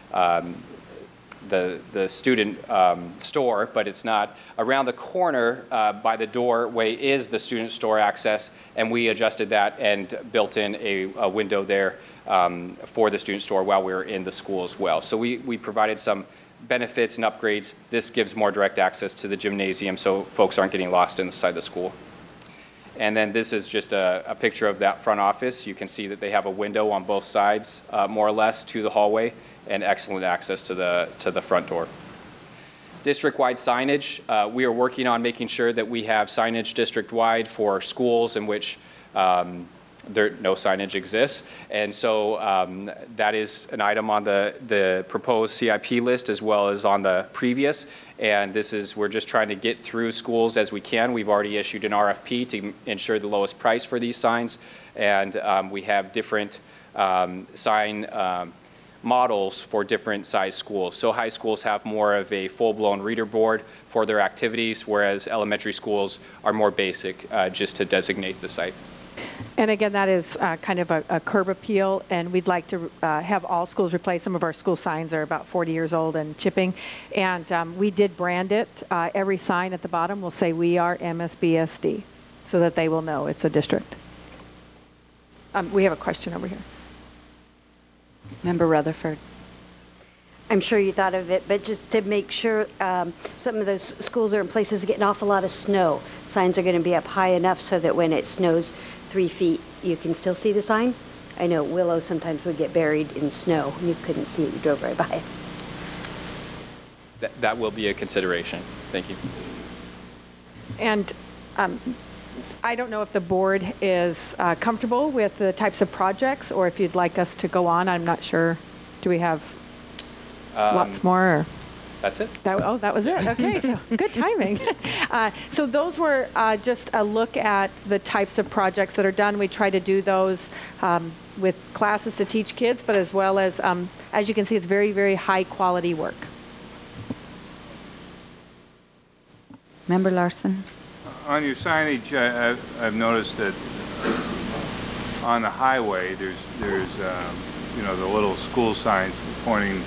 the student store, but it's not. Around the corner by the doorway is the student store access, and we adjusted that and built in a window there for the student store while we were in the school as well. So we provided some benefits and upgrades. This gives more direct access to the gymnasium so folks aren't getting lost inside the school. And then this is just a picture of that front office. You can see that they have a window on both sides, more or less, to the hallway, and excellent access to the front door. District-wide signage, we are working on making sure that we have signage district-wide for schools in which no signage exists. And so that is an item on the proposed CIP list as well as on the previous. And we're just trying to get through schools as we can. We've already issued an RFP to ensure the lowest price for these signs. And we have different sign models for different size schools. So high schools have more of a full-blown reader board for their activities, whereas elementary schools are more basic, just to designate the site. And again, that is kind of a curb appeal, and we'd like to have all schools replace. Some of our school signs are about 40 years old and chipping, and we did brand it. Every sign at the bottom will say, "We are MSBSD," so that they will know it's a district. We have a question over here. Member Rutherford. I'm sure you thought of it, but just to make sure, some of those schools are in places that get an awful lot of snow. Signs are going to be up high enough so that when it snows 3 feet, you can still see the sign. I know Willow sometimes would get buried in snow. You couldn't see it. You drove right by it. That will be a consideration. Thank you. And I don't know if the board is comfortable with the types of projects, or if you'd like us to go on. I'm not sure. Do we have lots more? Or? That's it. That was it. Okay, so good timing. So those were just a look at the types of projects that are done. We try to do those with classes to teach kids, but as well as you can see, it's very, very high quality work. Member Larson. On your signage, I've noticed that on the highway, there's the little school signs pointing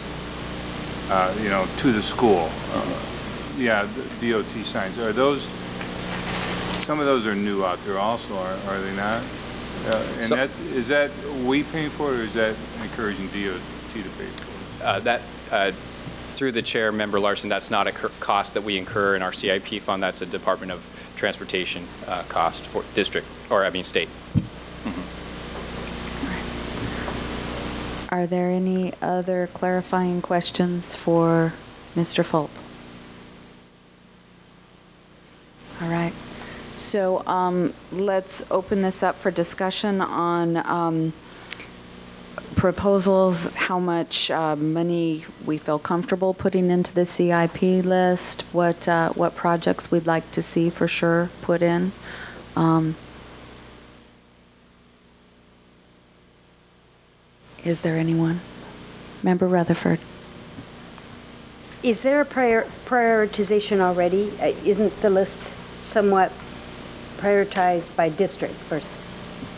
to the school. The DOT signs. Are those, some of those are new out there also, are they not? Is that we paying for it, or is that encouraging DOT to pay for it? Through the chair, Member Larson, that's not a cost that we incur in our CIP fund. That's a Department of Transportation cost for district, state. Are there any other clarifying questions for Mr. Fulp? All right. So let's open this up for discussion on proposals, how much money we feel comfortable putting into the CIP list, what projects we'd like to see for sure put in. Is there anyone? Member Rutherford. Is there a prioritization already? Isn't the list somewhat prioritized by district?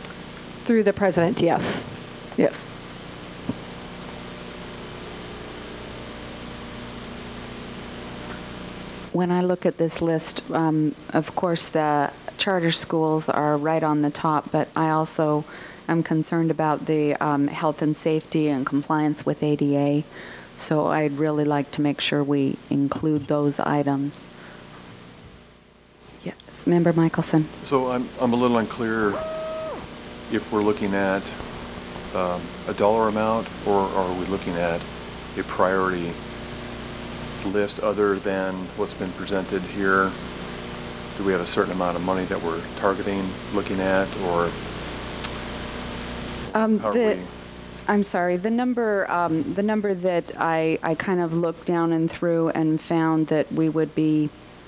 Through the president, yes. Yes. when I look at this list, of course, the charter schools are right on the top, but I also am concerned about the health and safety and compliance with ADA. So I'd really like to make sure we include those items. Yes, Member Michelson. So I'm a little unclear if we're looking at a dollar amount, or are we looking at a priority list other than what's been presented here? Do we have a certain amount of money that we're targeting, looking at, or how are we? I'm sorry, the number that I kind of looked down and through and found that we would be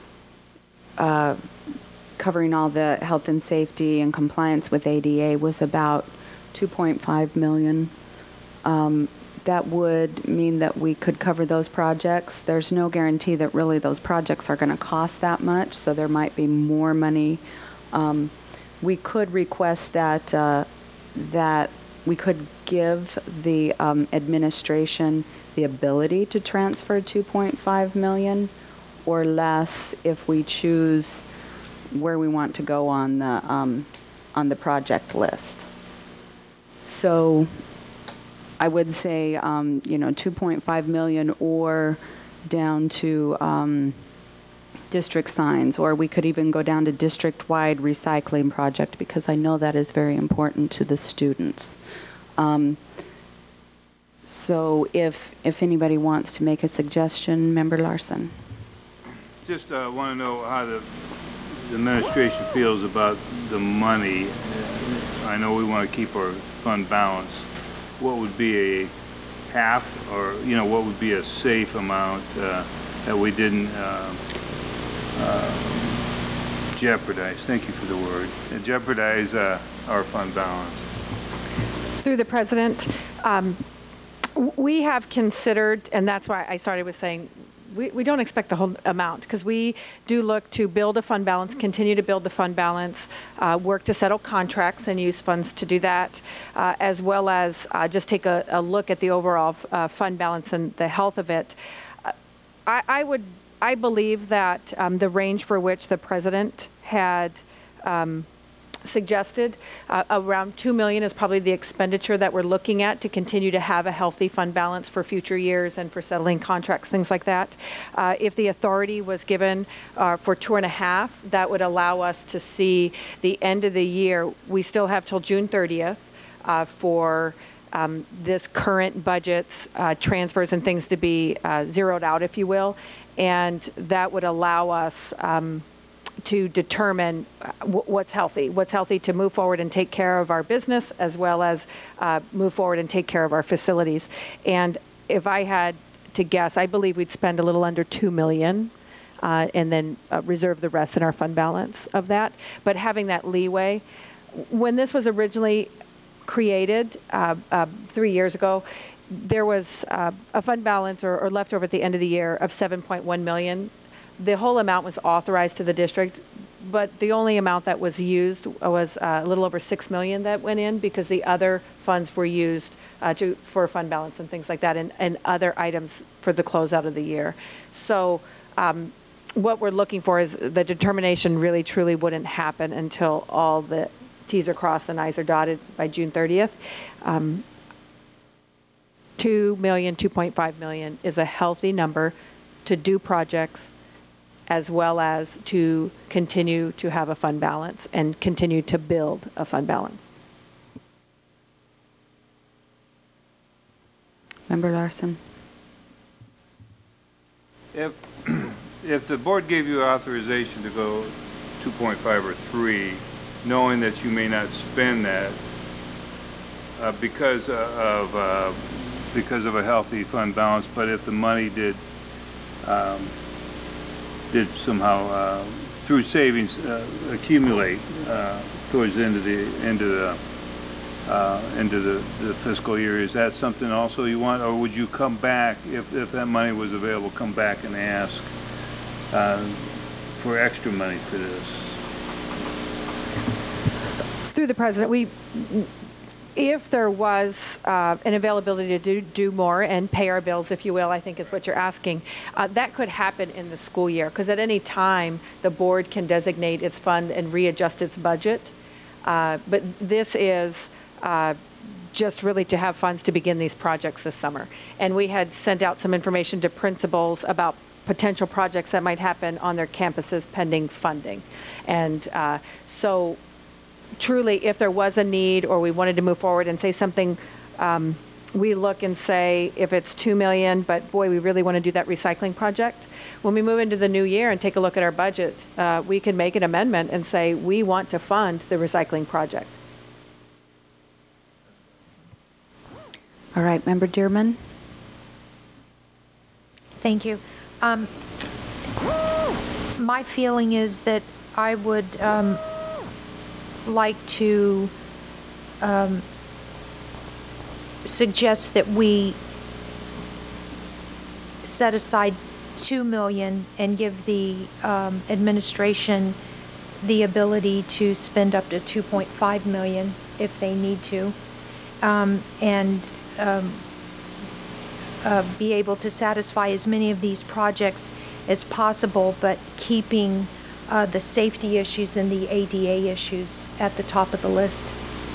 covering all the health and safety and compliance with ADA was about 2.5 million. That would mean that we could cover those projects. There's no guarantee that really those projects are going to cost that much, so there might be more money. We could request that we could give the administration the ability to transfer 2.5 million or less if we choose where we want to go on the project list. So I would say, 2.5 million or down to district signs, or we could even go down to district-wide recycling project, because I know that is very important to the students. So if anybody wants to make a suggestion, Member Larson. Just want to know how the administration feels about the money. I know we want to keep our fund balance. What would be a half, or what would be a safe amount that we didn't jeopardize? Thank you for the word. Jeopardize our fund balance. Through the President, we have considered, and that's why I started with saying we don't expect the whole amount, because we do look to build a fund balance, continue to build the fund balance, work to settle contracts and use funds to do that, as well as just take a look at the overall fund balance and the health of it. I believe that the range for which the President had suggested, around $2 million is probably the expenditure that we're looking at to continue to have a healthy fund balance for future years and for settling contracts, things like that. If the authority was given for 2.5, that would allow us to see the end of the year. We still have till June 30th for this current budget's transfers and things to be zeroed out, if you will, and that would allow us to determine what's healthy to move forward and take care of our business, as well as move forward and take care of our facilities. And if I had to guess, I believe we'd spend a little under $2 million and then reserve the rest in our fund balance of that. But having that leeway, when this was originally created 3 years ago, there was a fund balance or leftover at the end of the year of $7.1 million. The whole amount was authorized to the district, but the only amount that was used was a little over $6 million that went in, because the other funds were used for fund balance and things like that, and other items for the closeout of the year. So what we're looking for is the determination really truly wouldn't happen until all the T's are crossed and I's are dotted by June 30th. 2 million, 2.5 million is a healthy number to do projects, as well as to continue to have a fund balance and continue to build a fund balance. Member Larson. If the board gave you authorization to go 2.5 or 3, knowing that you may not spend that because of a healthy fund balance, but if the money did somehow through savings accumulate towards the end of the fiscal year, is that something also you want, or would you come back if that money was available, come back and ask for extra money for this? Through the President, If there was an availability to do more and pay our bills, if you will, I think is what you're asking, that could happen in the school year, because at any time, the board can designate its fund and readjust its budget. But this is just really to have funds to begin these projects this summer. And we had sent out some information to principals about potential projects that might happen on their campuses pending funding. And so truly, if there was a need or we wanted to move forward and say something, we look and say, if it's $2 million, but boy, we really want to do that recycling project. When we move into the new year and take a look at our budget, we can make an amendment and say, we want to fund the recycling project. All right, Member Dearman. Thank you. My feeling is that I would like to suggest that we set aside $2 million and give the administration the ability to spend up to $2.5 million if they need to, and be able to satisfy as many of these projects as possible, but keeping the safety issues and the ADA issues at the top of the list.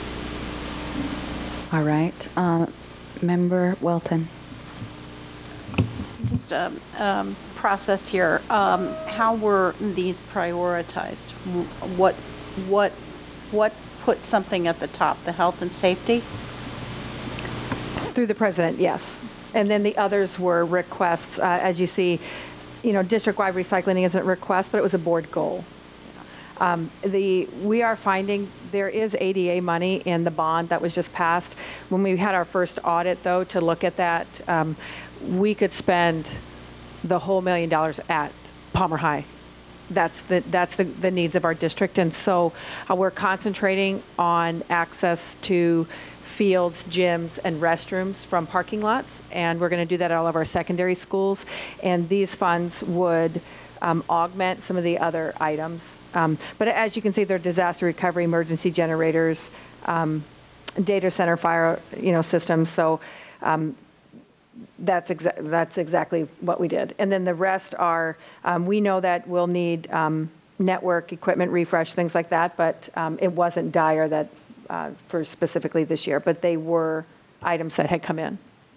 All right. Member Welton. Just a process here. How were these prioritized? What put something at the top? The health and safety? Through the president, yes. And then the others were requests. As you see, district-wide recycling isn't a request, but it was a board goal. We are finding there is ADA money in the bond that was just passed. When we had our first audit, though, to look at that, we could spend the whole $1 million at Palmer High. That's the needs of our district. And so we're concentrating on access to fields, gyms, and restrooms from parking lots, and we're going to do that at all of our secondary schools. And these funds would augment some of the other items. But as you can see, they're disaster recovery, emergency generators, data center fire, systems. So that's exactly what we did. And then the rest are, we know that we'll need network equipment refresh, things like that, but it wasn't dire that for specifically this year, but they were items that had come in.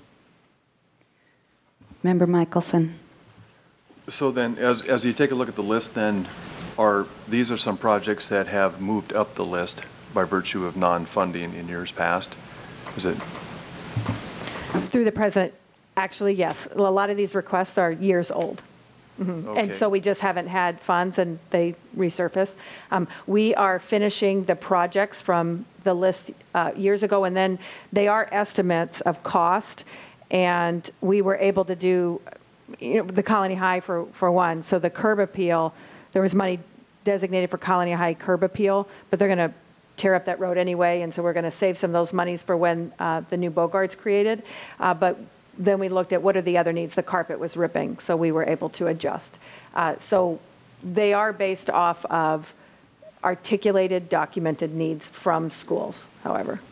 Member Michelson. So then, as you take a look at the list, then these are some projects that have moved up the list by virtue of non-funding in years past? Is it? Through the president, actually, yes. A lot of these requests are years old. Mm-hmm. Okay. And so we just haven't had funds and they resurface. We are finishing the projects from the list years ago, and then they are estimates of cost. And we were able to do the Colony High for one. So the curb appeal, there was money designated for Colony High curb appeal, but they're going to tear up that road anyway. And so we're going to save some of those monies for when the new Bogart's created. But then we looked at what are the other needs. The carpet was ripping, so we were able to adjust. So they are based off of articulated, documented needs from schools, however.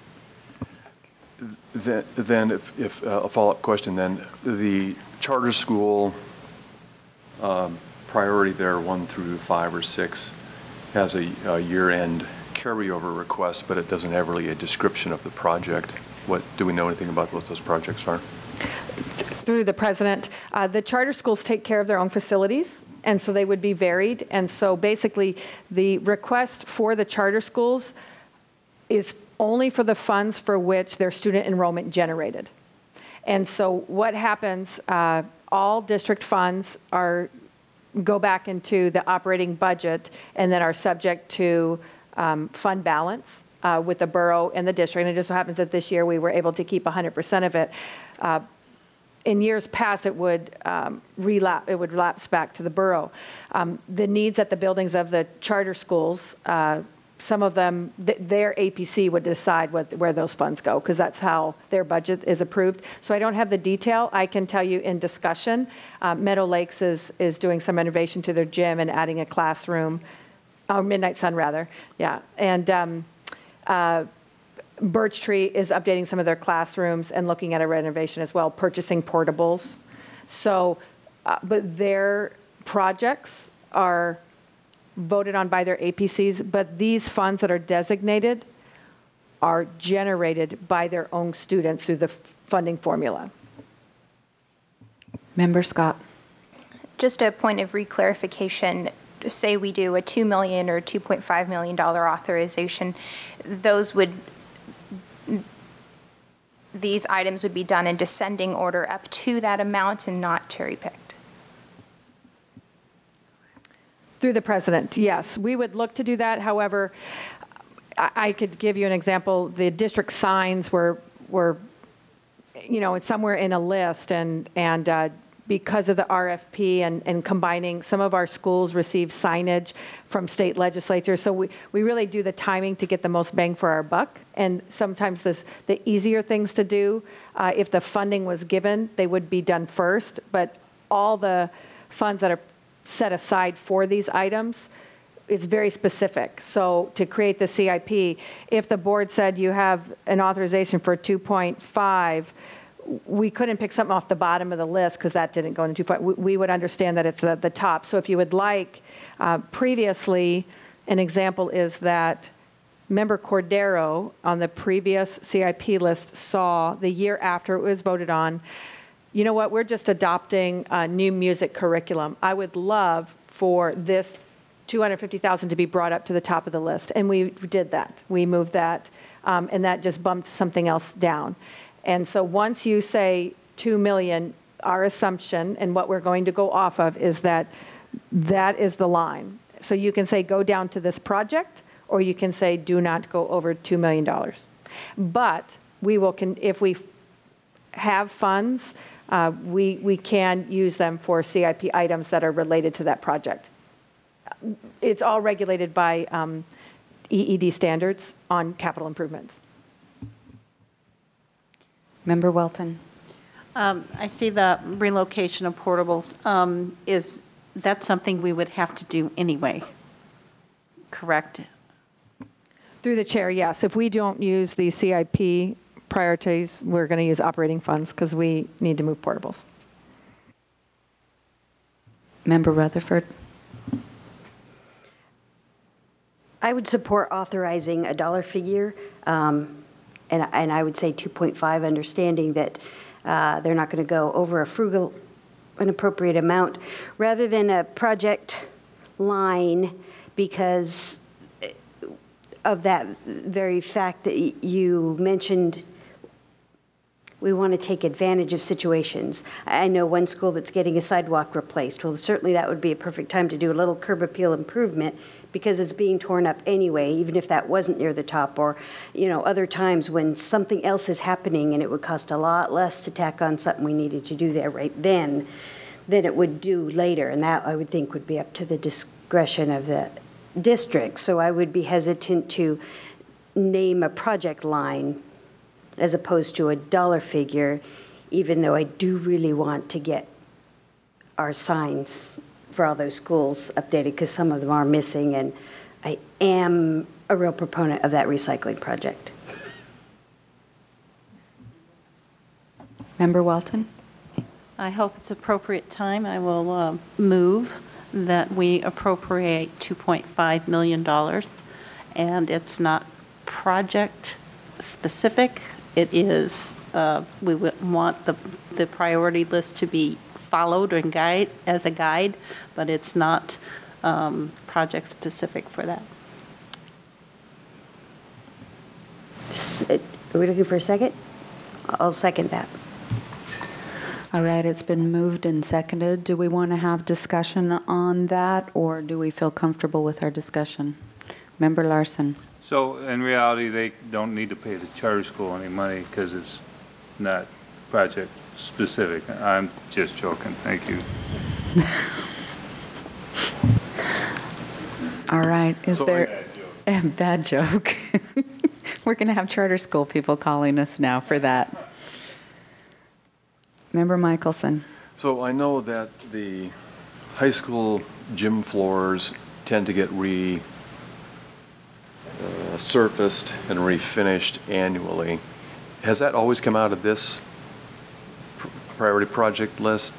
Then if a follow-up question, then the charter school priority there, 1 through 5 or 6, has a year-end carryover request, but it doesn't have really a description of the project. Do we know anything about what those projects are? Through the president, the charter schools take care of their own facilities, and so they would be varied. And so basically, the request for the charter schools is only for the funds for which their student enrollment generated. And so what happens, all district funds go back into the operating budget and then are subject to fund balance with the borough and the district. And it just so happens that this year we were able to keep 100% of it. In years past, it would lapse back to the borough. The needs at the buildings of the charter schools, some of them, their APC would decide where those funds go, because that's how their budget is approved. So I don't have the detail. I can tell you in discussion, Meadow Lakes is doing some renovation to their gym and adding a classroom, or Midnight Sun rather, yeah. And Birch Tree is updating some of their classrooms and looking at a renovation as well, purchasing portables. So, but their projects are voted on by their APCs, but these funds that are designated are generated by their own students through the funding formula. Member Scott. Just a point of reclarification. Say we do a $2 million or $2.5 million authorization, these items would be done in descending order up to that amount and not cherry-picked. Through the president, yes. We would look to do that. However, I could give you an example. The district signs were it's somewhere in a list, and because of the RFP and combining, some of our schools receive signage from state legislatures. So we really do the timing to get the most bang for our buck. And sometimes the easier things to do, if the funding was given, they would be done first. But all the funds that are set aside for these items, it's very specific. So to create the CIP, if the board said you have an authorization for 2.5, we couldn't pick something off the bottom of the list because that didn't go into 2.5. We would understand that it's the top. So if you would like, previously, an example is that Member Cordero on the previous CIP list saw the year after it was voted on, you know what, we're just adopting a new music curriculum. I would love for this $250,000 to be brought up to the top of the list. And we did that. We moved that, and that just bumped something else down. And so once you say 2 million, our assumption and what we're going to go off of is that that is the line. So you can say go down to this project, or you can say do not go over $2 million. But we will, if we have funds, we can use them for CIP items that are related to that project. It's all regulated by EED standards on capital improvements. Member Welton. I see the relocation of portables. That's something we would have to do anyway, correct? Through the chair, yes. If we don't use the CIP priorities, we're going to use operating funds because we need to move portables. Member Rutherford. I would support authorizing a dollar figure, and I would say 2.5, understanding that they're not going to go over an appropriate amount, rather than a project line, because of that very fact that you mentioned. We want to take advantage of situations. I know one school that's getting a sidewalk replaced. Well, certainly that would be a perfect time to do a little curb appeal improvement because it's being torn up anyway, even if that wasn't near the top, or other times when something else is happening and it would cost a lot less to tack on something we needed to do there right then than it would do later. And that, I would think, would be up to the discretion of the district. So I would be hesitant to name a project line as opposed to a dollar figure, even though I do really want to get our signs for all those schools updated, because some of them are missing, and I am a real proponent of that recycling project. Member Welton? I hope it's appropriate time. I will move that we appropriate $2.5 million, and it's not project specific. It is, we would want the priority list to be followed and as a guide, but it's not project specific for that. Are we looking for a second? I'll second that. All right, it's been moved and seconded. Do we want to have discussion on that, or do we feel comfortable with our discussion? Member Larson. So in reality, they don't need to pay the charter school any money because it's not project specific. I'm just joking. Thank you. All right. Is there a bad joke? We're going to have charter school people calling us now for that. Member Michelson. So I know that the high school gym floors tend to get surfaced and refinished annually. Has that always come out of this priority project list?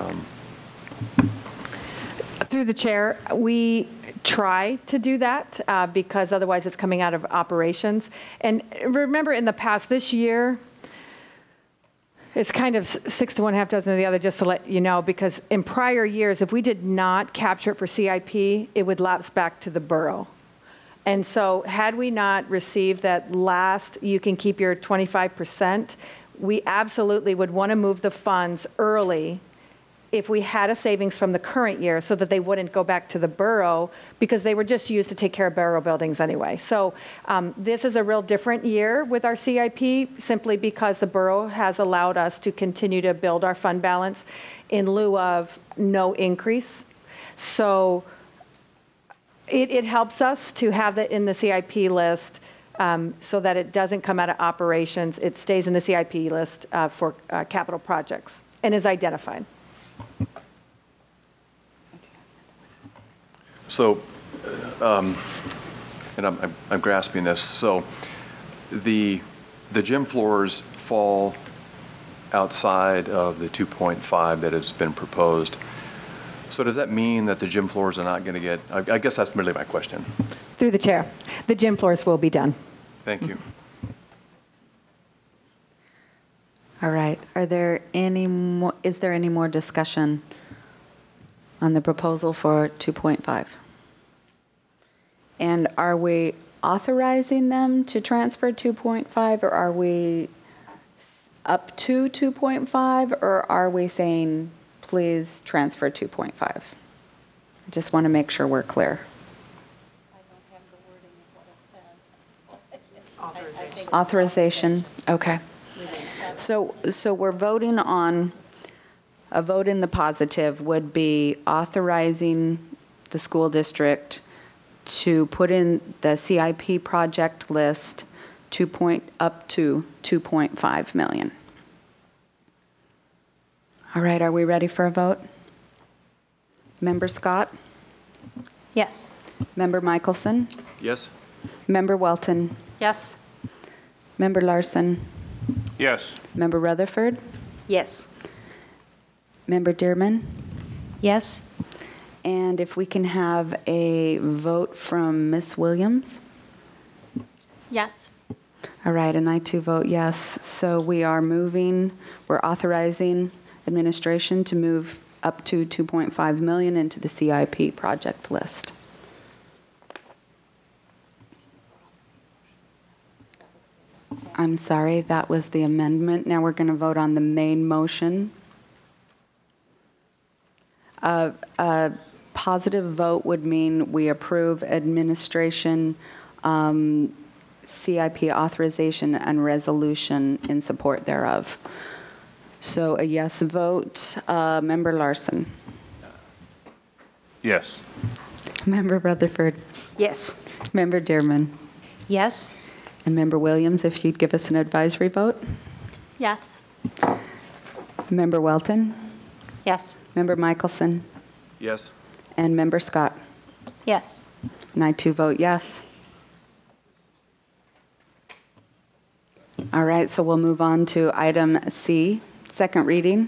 Through the chair, we try to do that because otherwise it's coming out of operations. And remember in the past, this year, it's kind of 6 to 1, half dozen of the other, just to let you know, because in prior years, if we did not capture it for CIP, it would lapse back to the borough. And so had we not received that last, you can keep your 25%, we absolutely would want to move the funds early if we had a savings from the current year so that they wouldn't go back to the borough because they were just used to take care of borough buildings anyway. So this is a real different year with our CIP simply because the borough has allowed us to continue to build our fund balance in lieu of no increase. So it helps us to have that in the CIP list so that it doesn't come out of operations. It stays in the CIP list for capital projects and is identified. So, and I'm grasping this. So, the gym floors fall outside of the 2.5 that has been proposed. So does that mean that the gym floors are not going to get? I guess that's really my question. Through the chair, the gym floors will be done. Thank you. All right. Are there any more? Is there any more discussion on the proposal for 2.5? And are we authorizing them to transfer 2.5, or are we up to 2.5, or are we saying please transfer 2.5? I just want to make sure we're clear. Authorization. Okay. So we're voting on, a vote in the positive would be authorizing the school district to put in the CIP project list up to 2.5 million. All right, are we ready for a vote? Member Scott? Yes. Member Michelson? Yes. Member Welton? Yes. Member Larson? Yes. Member Rutherford? Yes. Member Dearman? Yes. And if we can have a vote from Ms. Williams? Yes. All right, and I too vote yes. So we're authorizing administration to move up to 2.5 million into the CIP project list. I'm sorry, that was the amendment. Now we're going to vote on the main motion. A positive vote would mean we approve administration, CIP authorization and resolution in support thereof. So a yes vote. Member Larson? Yes. Member Rutherford? Yes. Member Dearman? Yes. And Member Williams, if you'd give us an advisory vote? Yes. Member Welton? Yes. Member Michelson? Yes. And Member Scott? Yes. And I too vote yes. All right, so we'll move on to item C, second reading.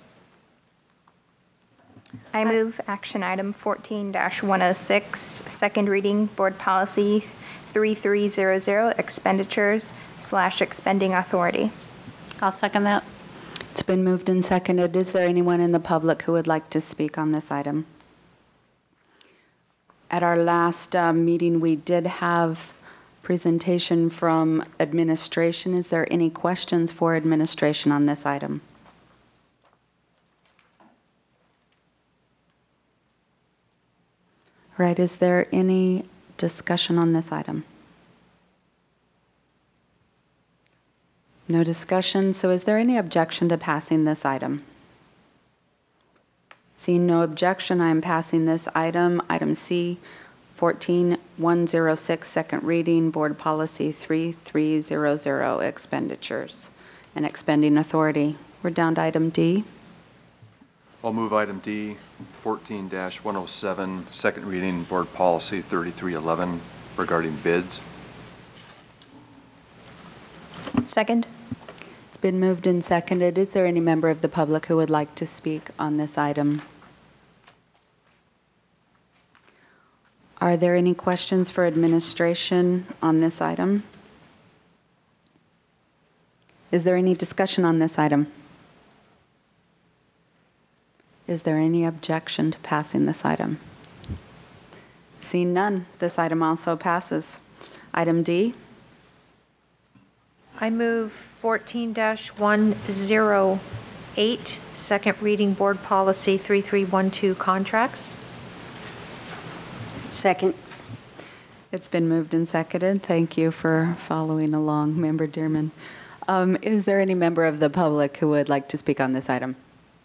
I move action item 14-106, second reading, board policy 3300, expenditures/expending authority. I'll second that. It's been moved and seconded. Is there anyone in the public who would like to speak on this item? At our last meeting, we did have presentation from administration. Is there any questions for administration on this item? All right, is there any discussion on this item? No discussion, so is there any objection to passing this item? Seeing no objection, I am passing this item, item C, 14106, second reading, board policy 3300, expenditures and expending authority. We're down to item D. I'll move item D, 14-107, second reading, board policy 3311 regarding bids. Second. It's been moved and seconded. Is there any member of the public who would like to speak on this item? Are there any questions for administration on this item? Is there any discussion on this item? Is there any objection to passing this item? Seeing none, this item also passes. Item D. I move 14-108, second reading Board Policy 3312, contracts. Second. It's been moved and seconded. Thank you for following along, Member Dearman. Is there any member of the public who would like to speak on this item?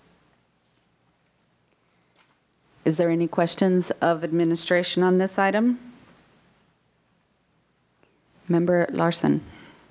Is there any questions of administration on this item? Member Larson.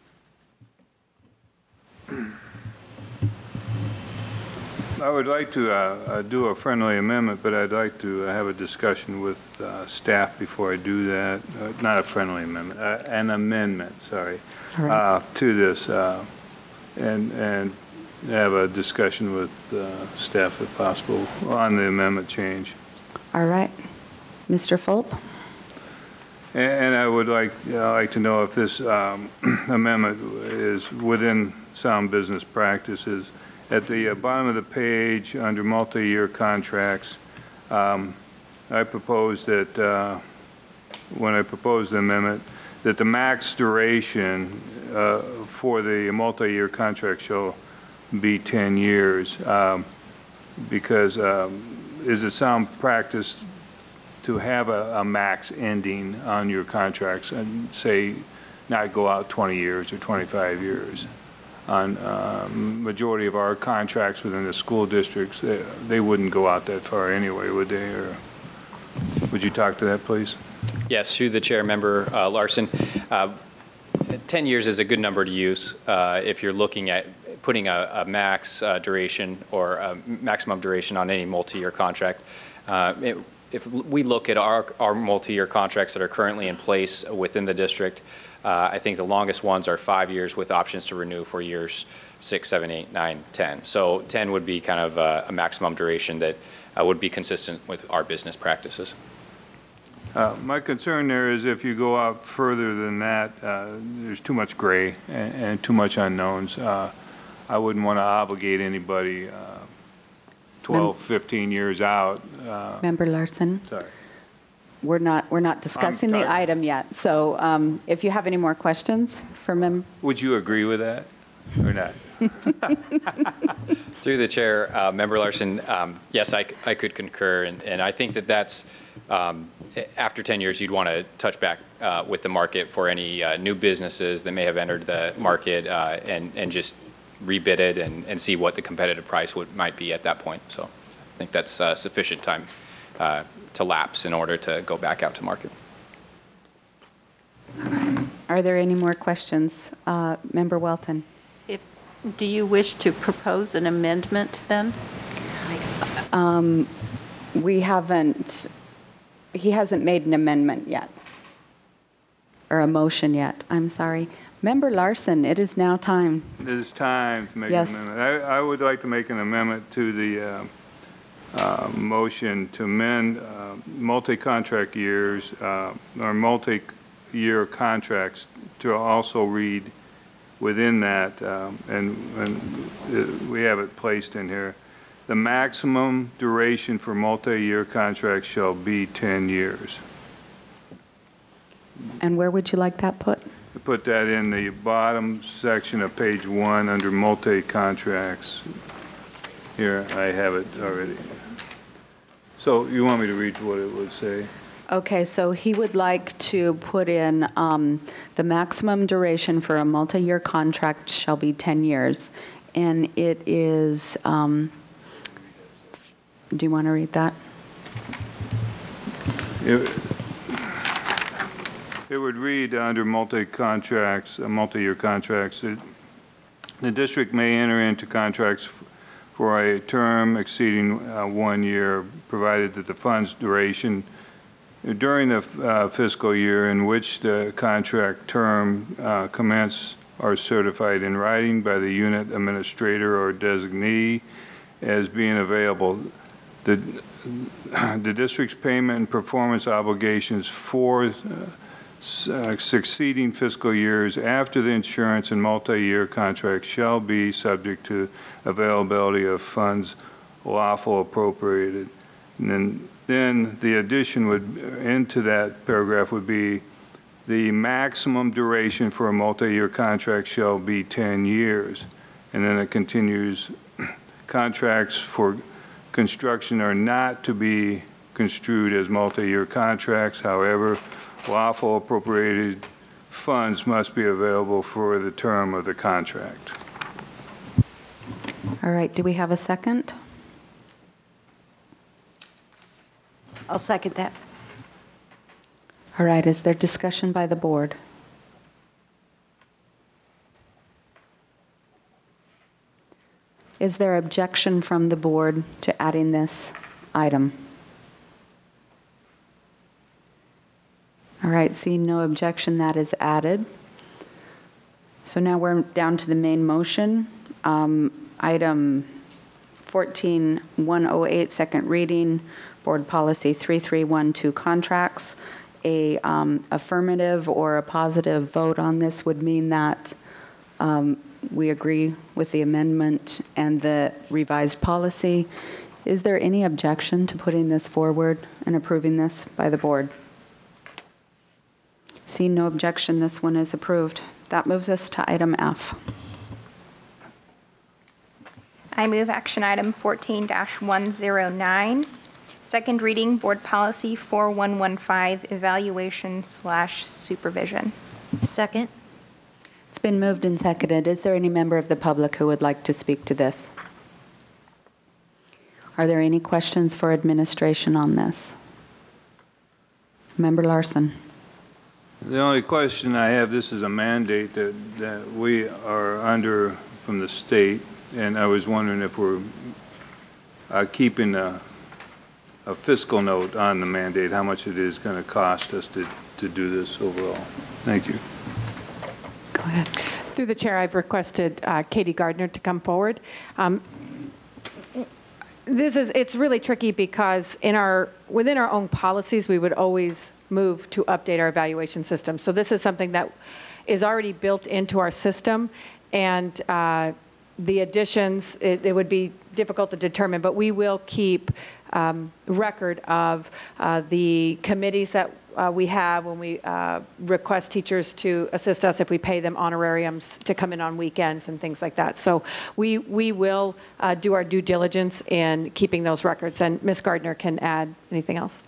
I would like to do a friendly amendment, but I'd like to have a discussion with staff before I do that. Not a friendly amendment, an amendment, sorry, Right. to this, and have a discussion with staff if possible on the amendment change. All right. Mr. Fulp? And I would like to know if this amendment is within sound business practices. At the bottom of the page, under multi-year contracts, I proposed that, when I proposed the amendment, that the max duration for the multi-year contract shall be 10 years, because is it sound practice to have a max ending on your contracts and say not go out 20 years or 25 years? On majority of our contracts within the school districts, they wouldn't go out that far anyway, would they? Or would you talk to that, please? Yes, through the chair, Member Larson. 10 years is a good number to use if you're looking at putting a max duration or a maximum duration on any multi-year contract. If we look at our multi-year contracts that are currently in place within the district, I think the longest ones are 5 years with options to renew for years 6, 7, 8, 9, 10. So 10 would be kind of a maximum duration that would be consistent with our business practices. My concern there is if you go out further than that, there's too much gray and too much unknowns. I wouldn't want to obligate anybody 12, 15 years out. Member Larson? Sorry. We're not discussing the item yet. So if you have any more questions for Member. Would you agree with that or not? Through the chair, Member Larson, yes, I could concur. And I think that's after 10 years, you'd want to touch back with the market for any new businesses that may have entered the market and just rebid it and see what the competitive price might be at that point. So I think that's sufficient time to lapse in order to go back out to market. Are there any more questions? Member Welton? Do you wish to propose an amendment then? We haven't, he hasn't made an amendment yet, or a motion yet. I'm sorry. Member Larson, it is now time. It is time to make Yes. an amendment. I would like to make an amendment to the motion to amend multi-contract years or multi-year contracts to also read within that, and we have it placed in here, the maximum duration for multi-year contracts shall be 10 years. And where would you like that put? Put that in the bottom section of page 1 under multi-contracts. Here, I have it already. So you want me to read what it would say? Okay, so he would like to put in the maximum duration for a multi-year contract shall be 10 years. And it is, do you want to read that? It would read under multi-contracts, multi-year contracts, the district may enter into contracts for a term exceeding 1 year, provided that the fund's duration during the fiscal year in which the contract term commence are certified in writing by the unit administrator or designee as being available. The district's payment and performance obligations for succeeding fiscal years after the insurance and multi-year contract shall be subject to availability of funds lawful appropriated. And then the addition into that paragraph would be the maximum duration for a multi-year contract shall be 10 years. And then it continues, contracts for construction are not to be construed as multi-year contracts. However, lawful appropriated funds must be available for the term of the contract. All right, do we have a second? I'll second that. All right, is there discussion by the board? Is there objection from the board to adding this item? All right, seeing no objection, that is added. So now we're down to the main motion. Item 14-108, second reading, Board Policy 3312 contracts. A affirmative or a positive vote on this would mean that we agree with the amendment and the revised policy. Is there any objection to putting this forward and approving this by the board? Seeing no objection, this one is approved. That moves us to item F. I move action item 14-109, second reading, Board Policy 4115, evaluation/supervision. Second. It's been moved and seconded. Is there any member of the public who would like to speak to this? Are there any questions for administration on this? Member Larson. The only question I have, this is a mandate that we are under from the state, and I was wondering if we're keeping a fiscal note on the mandate, how much it is going to cost us to do this overall. Thank you. Go ahead. Through the chair, I've requested Katie Gardner to come forward. It's really tricky because within our own policies, we would always move to update our evaluation system. So this is something that is already built into our system, and the additions, it would be difficult to determine, but we will keep record of the committees that we have when we request teachers to assist us if we pay them honorariums to come in on weekends and things like that. So we will do our due diligence in keeping those records. And Ms. Gardner can add anything else.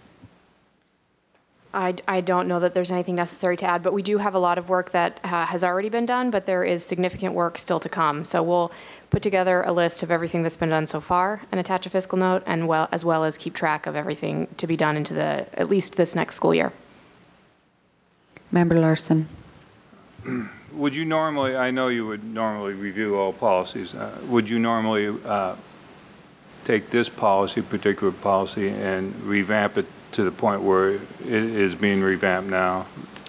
I don't know that there's anything necessary to add, but we do have a lot of work that has already been done, but there is significant work still to come. So we'll put together a list of everything that's been done so far and attach a fiscal note, and as well as keep track of everything to be done into at least this next school year. Member Larson. Would you normally, I know you would normally review all policies, would you normally take this policy, particular policy, and revamp it to the point where it is being revamped now?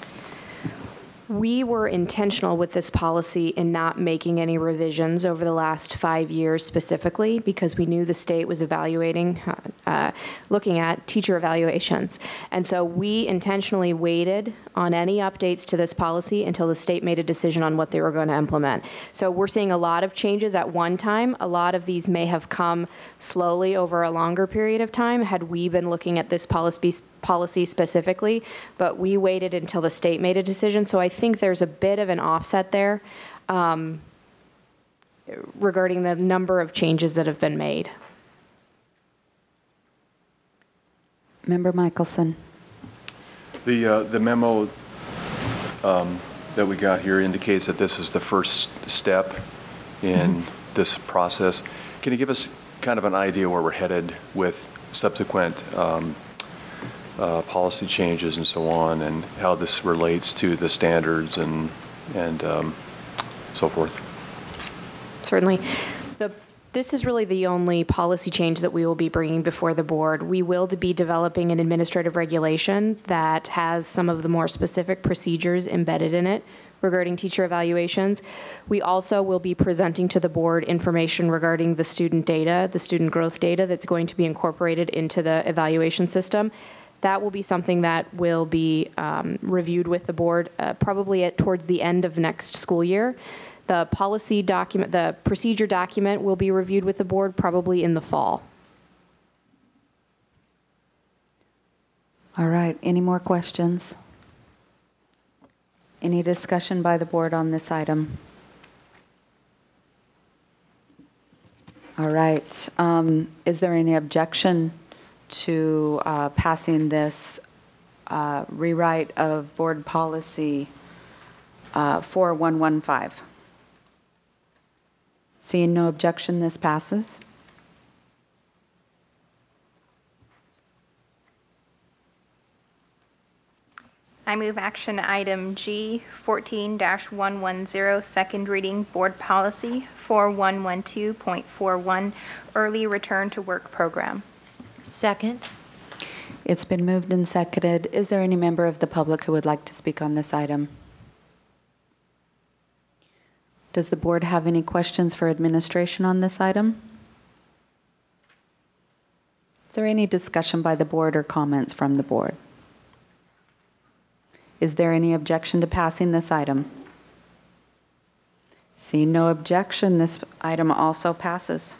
We were intentional with this policy in not making any revisions over the last 5 years specifically because we knew the state was evaluating, looking at teacher evaluations. And so we intentionally waited on any updates to this policy until the state made a decision on what they were going to implement. So we're seeing a lot of changes at one time. A lot of these may have come slowly over a longer period of time had we been looking at this policy specifically, but we waited until the state made a decision. So I think there's a bit of an offset there regarding the number of changes that have been made. Member Michelson. The memo that we got here indicates that this is the first step in this process. Can you give us kind of an idea where we're headed with subsequent policy changes and so on, and how this relates to the standards and so forth? Certainly. This is really the only policy change that we will be bringing before the board. We will be developing an administrative regulation that has some of the more specific procedures embedded in it regarding teacher evaluations. We also will be presenting to the board information regarding the student data, the student growth data that's going to be incorporated into the evaluation system. That will be something that will be reviewed with the board probably towards the end of next school year. The policy document, the procedure document will be reviewed with the board probably in the fall. All right, any more questions? Any discussion by the board on this item? All right, is there any objection to passing this rewrite of board policy 4115? Seeing no objection, this passes. I move action item G 14-110, second reading, board policy 4112.41, early return to work program. Second. It's been moved and seconded. Is there any member of the public who would like to speak on this item? Does the board have any questions for administration on this item? Is there any discussion by the board or comments from the board? Is there any objection to passing this item? Seeing no objection, this item also passes.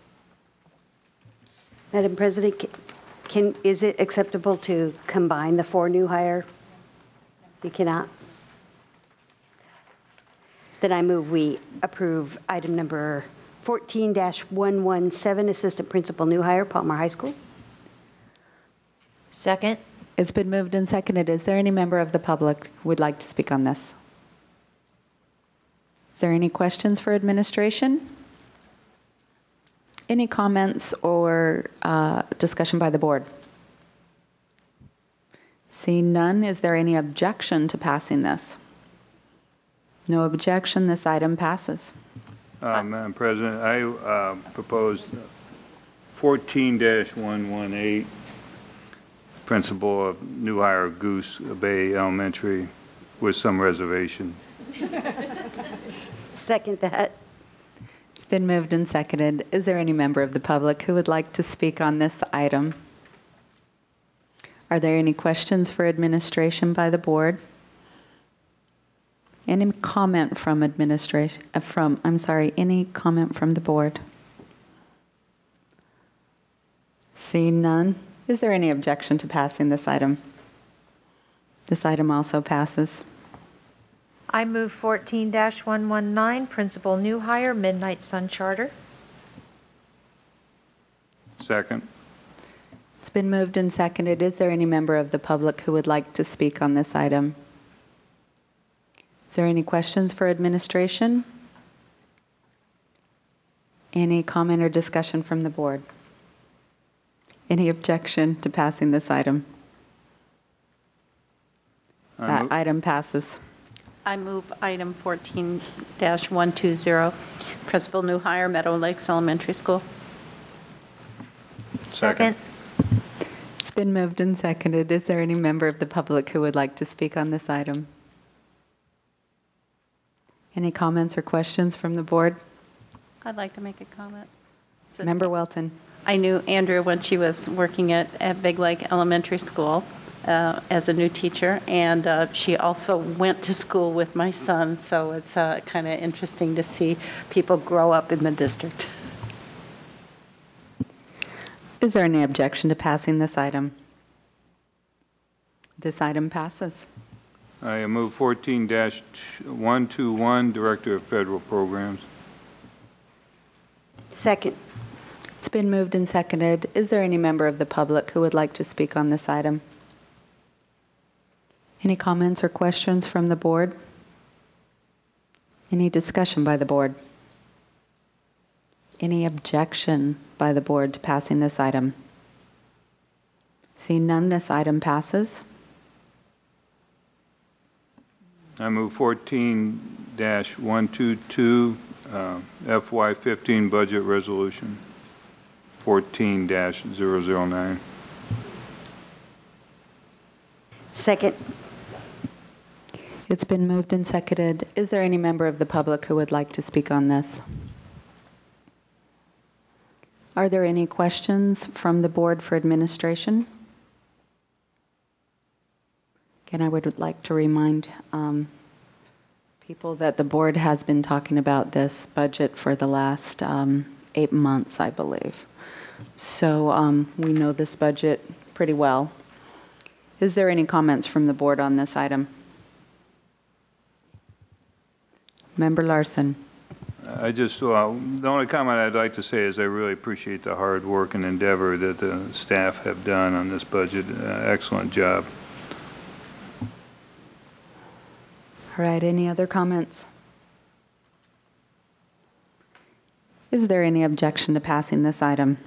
Madam President, is it acceptable to combine the 4 new hire? You cannot? Then I move we approve item number 14-117, assistant principal new hire, Palmer High School. Second. It's been moved and seconded. Is there any member of the public who would like to speak on this? Is there any questions for administration? Any comments or discussion by the board? Seeing none, is there any objection to passing this? No objection, this item passes. Madam President, I proposed 14-118, principal of new hire Goose Bay Elementary, with some reservation. Second that. It's been moved and seconded. Is there any member of the public who would like to speak on this item? Are there any questions for administration by the board? Any comment from administration, any comment from the board? Seeing none, is there any objection to passing this item? This item also passes. I move 14-119, principal new hire, Midnight Sun Charter. Second. It's been moved and seconded. Is there any member of the public who would like to speak on this item? Is there any questions for administration? Any comment or discussion from the board? Any objection to passing this item? That item passes. I move item 14-120, principal new hire, Meadow Lakes Elementary School. Second. It's been moved and seconded. Is there any member of the public who would like to speak on this item? Any comments or questions from the board? I'd like to make a comment. Member Welton. I knew Andrea when she was working at Big Lake Elementary School as a new teacher, and she also went to school with my son, so it's kind of interesting to see people grow up in the district. Is there any objection to passing this item? This item passes. I move 14-121, Director of Federal Programs. Second. It's been moved and seconded. Is there any member of the public who would like to speak on this item? Any comments or questions from the board? Any discussion by the board? Any objection by the board to passing this item? Seeing none, this item passes. I move 14-122, FY15 budget resolution 14-009. Second. It's been moved and seconded. Is there any member of the public who would like to speak on this? Are there any questions from the board for administration? Again, I would like to remind people that the board has been talking about this budget for the last 8 months, I believe. So we know this budget pretty well. Is there any comments from the board on this item? Member Larson. I just, the only comment I'd like to say is I really appreciate the hard work and endeavor that the staff have done on this budget. Excellent job. All right, any other comments? Is there any objection to passing this item?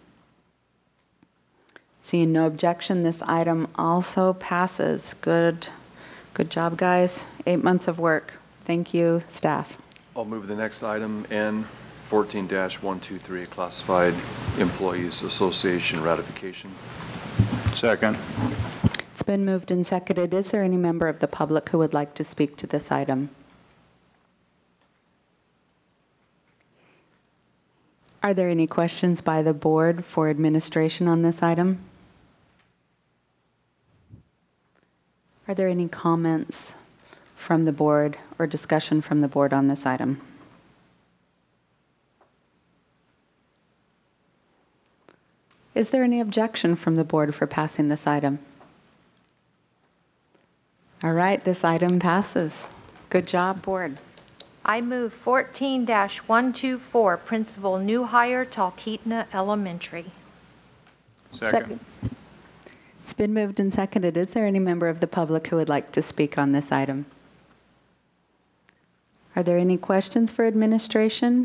Seeing no objection, this item also passes. Good job, guys. 8 months of work. Thank you, staff. I'll move the next item, N 14-123, Classified Employees Association ratification. Second. It's been moved and seconded. Is there any member of the public who would like to speak to this item? Are there any questions by the board for administration on this item? Are there any comments from the board or discussion from the board on this item? Is there any objection from the board for passing this item? All right, this item passes. Good job, board. I move 14-124, Principal New Hire, Talkeetna Elementary. Second. It's been moved and seconded. Is there any member of the public who would like to speak on this item? Are there any questions for administration?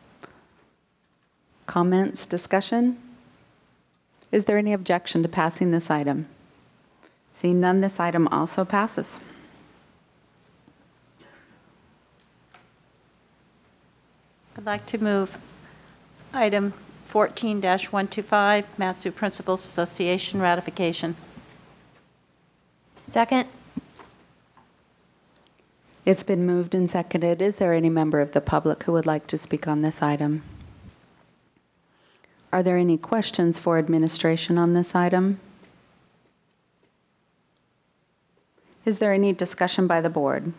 Comments, discussion? Is there any objection to passing this item? Seeing none, this item also passes. I'd like to move item 14-125, Matsu Principals Association ratification. Second. It's been moved and seconded. Is there any member of the public who would like to speak on this item? Are there any questions for administration on this item? Is there any discussion by the board?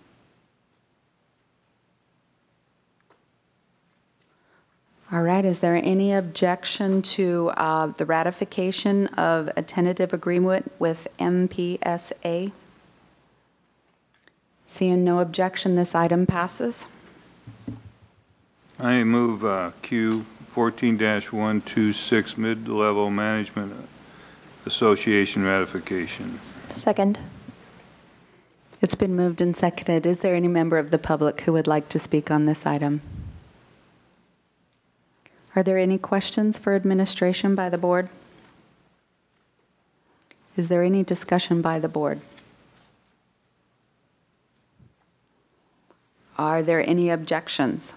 All right, is there any objection to the ratification of a tentative agreement with MPSA? Seeing no objection, this item passes. I move Q 14-126, Mid-Level Management Association ratification. Second. It's been moved and seconded. Is there any member of the public who would like to speak on this item? Are there any questions for administration by the board? Is there any discussion by the board? Are there any objections?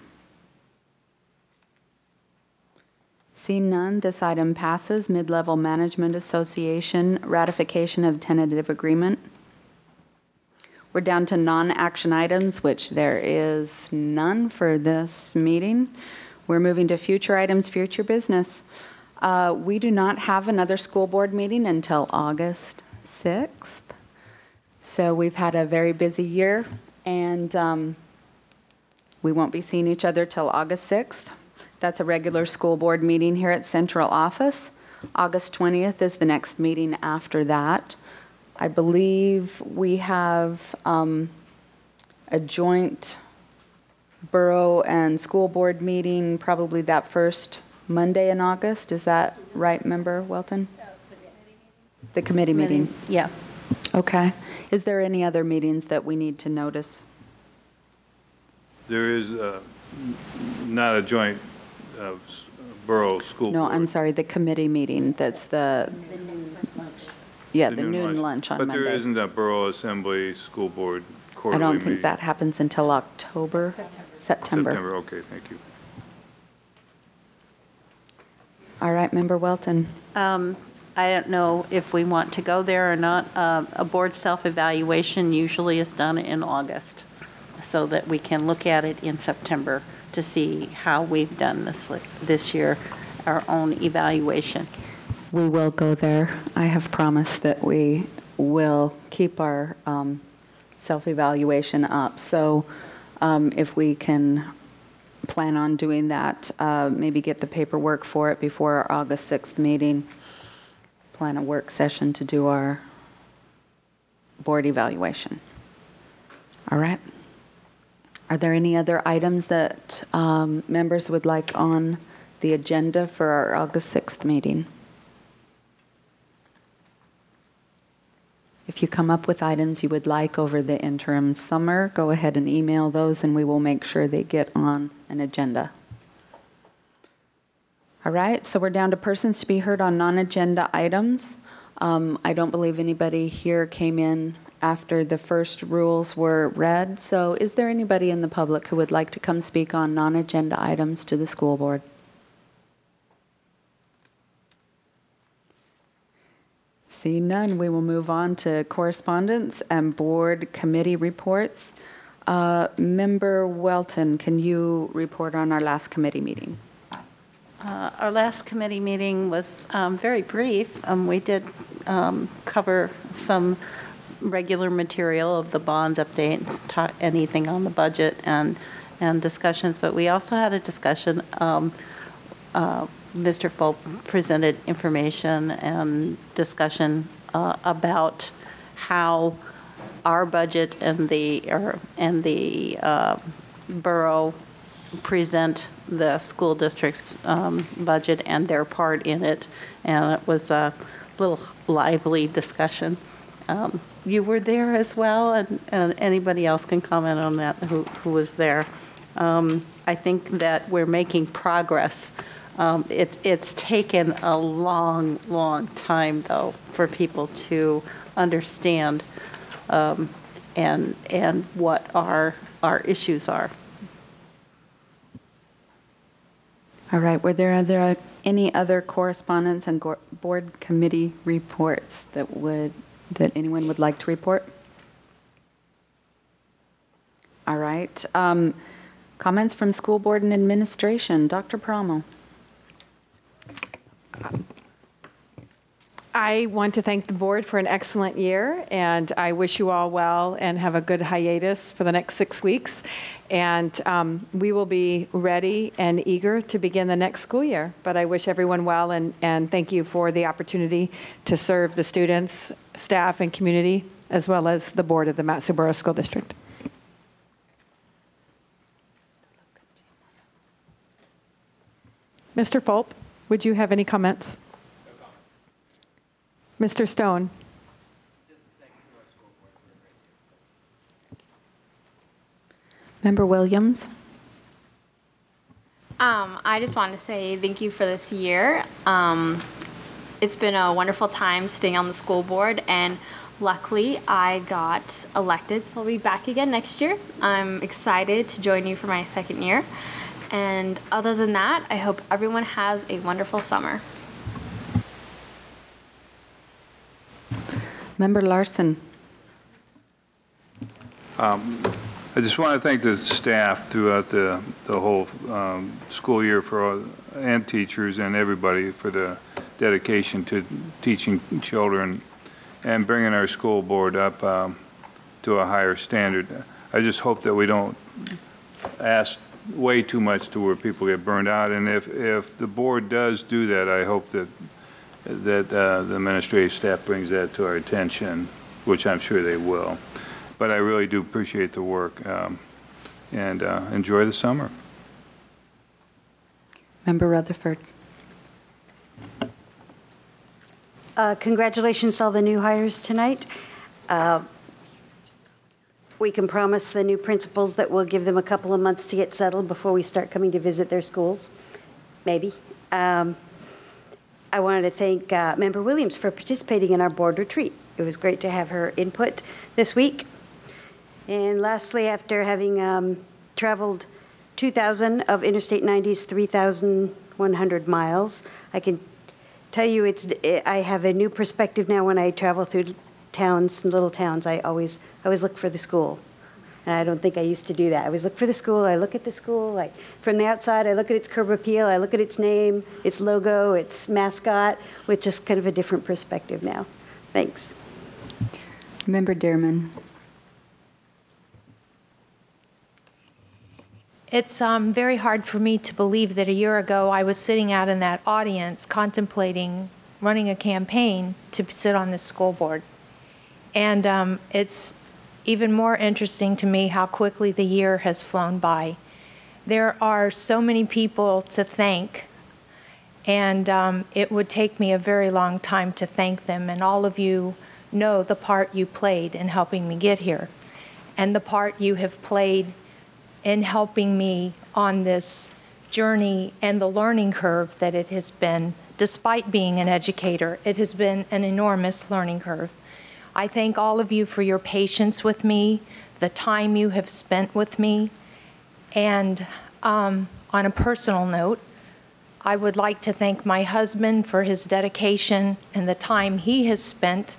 Seeing none, this item passes. Mid-Level Management Association ratification of tentative agreement. We're down to non-action items, which there is none for this meeting. We're moving to future items, future business. We do not have another school board meeting until August 6th. So we've had a very busy year, and we won't be seeing each other till August 6th. That's a regular school board meeting here at Central Office. August 20th is the next meeting after that. I believe we have a joint borough and school board meeting probably that first Monday in August. Is that right, Member Welton? The committee meeting. Yeah. Okay. Is there any other meetings that we need to notice? There is not a joint borough school No, board. I'm sorry, the committee meeting. That's the noon lunch. yeah, the noon lunch on But Monday. there isn't a borough assembly school board quarterly don't meeting? think that happens until October. September. Okay, thank you. All right, Member Welton. I don't know if we want to go there or not. A board self-evaluation usually is done in August, so that we can look at it in September to see how we've done this year, our own evaluation. We will go there. I have promised that we will keep our self-evaluation up. So if we can plan on doing that, maybe get the paperwork for it before our August 6th meeting, plan a work session to do our board evaluation. All right. Are there any other items that members would like on the agenda for our August 6th meeting? If you come up with items you would like over the interim summer, go ahead and email those and we will make sure they get on an agenda. All right, so we're down to persons to be heard on non-agenda items. I don't believe anybody here came in after the first rules were read. So is there anybody in the public who would like to come speak on non-agenda items to the school board? Seeing none, we will move on to correspondence and board committee reports. Member Welton, can you report on our last committee meeting? Our last committee meeting was very brief. We did cover some regular material of the bonds update, anything on the budget and discussions, but we also had a discussion. Mr. Fulp presented information and discussion about how our budget and the borough present the school district's budget and their part in it, and it was a little lively discussion. You were there as well, and anybody else can comment on that who was there. I think that we're making progress. It's taken a long time, though, for people to understand and what our issues are. All right, were there any other correspondence and board committee reports that anyone would like to report? All right, comments from school board and administration. Dr. Promo. I want to thank the board for an excellent year, and I wish you all well and have a good hiatus for the next 6 weeks. And we will be ready and eager to begin the next school year. But I wish everyone well, and thank you for the opportunity to serve the students, staff, and community, as well as the board of the Mat-Su-Borough School District. Mr. Fulp, would you have any comments? Mr. Stone. Member Williams. I just wanted to say thank you for this year. It's been a wonderful time sitting on the school board, and luckily I got elected, so I'll be back again next year. I'm excited to join you for my second year. And other than that, I hope everyone has a wonderful summer. Member Larson. I just want to thank the staff throughout the whole school year and teachers and everybody for the dedication to teaching children and bringing our school board up to a higher standard. I just hope that we don't ask way too much to where people get burned out. And if the board does do that, I hope that the administrative staff brings that to our attention, which I'm sure they will. But I really do appreciate the work and enjoy the summer. Member Rutherford. Congratulations to all the new hires tonight. We can promise the new principals that we'll give them a couple of months to get settled before we start coming to visit their schools, maybe. I wanted to thank Member Williams for participating in our board retreat. It was great to have her input this week. And lastly, after having traveled 2,000 of Interstate 90's 3,100 miles, I can tell you I have a new perspective now when I travel through towns and little towns. I always look for the school. And I don't think I used to do that. I always look for the school. I look at the school. From the outside, I look at its curb appeal. I look at its name, its logo, its mascot, with just kind of a different perspective now. Thanks. Member Dearman. It's very hard for me to believe that a year ago I was sitting out in that audience contemplating running a campaign to sit on this school board. And it's even more interesting to me how quickly the year has flown by. There are so many people to thank, and it would take me a very long time to thank them. And all of you know the part you played in helping me get here, and the part you have played in helping me on this journey and the learning curve that it has been. Despite being an educator, it has been an enormous learning curve. I thank all of you for your patience with me, the time you have spent with me, and on a personal note, I would like to thank my husband for his dedication and the time he has spent.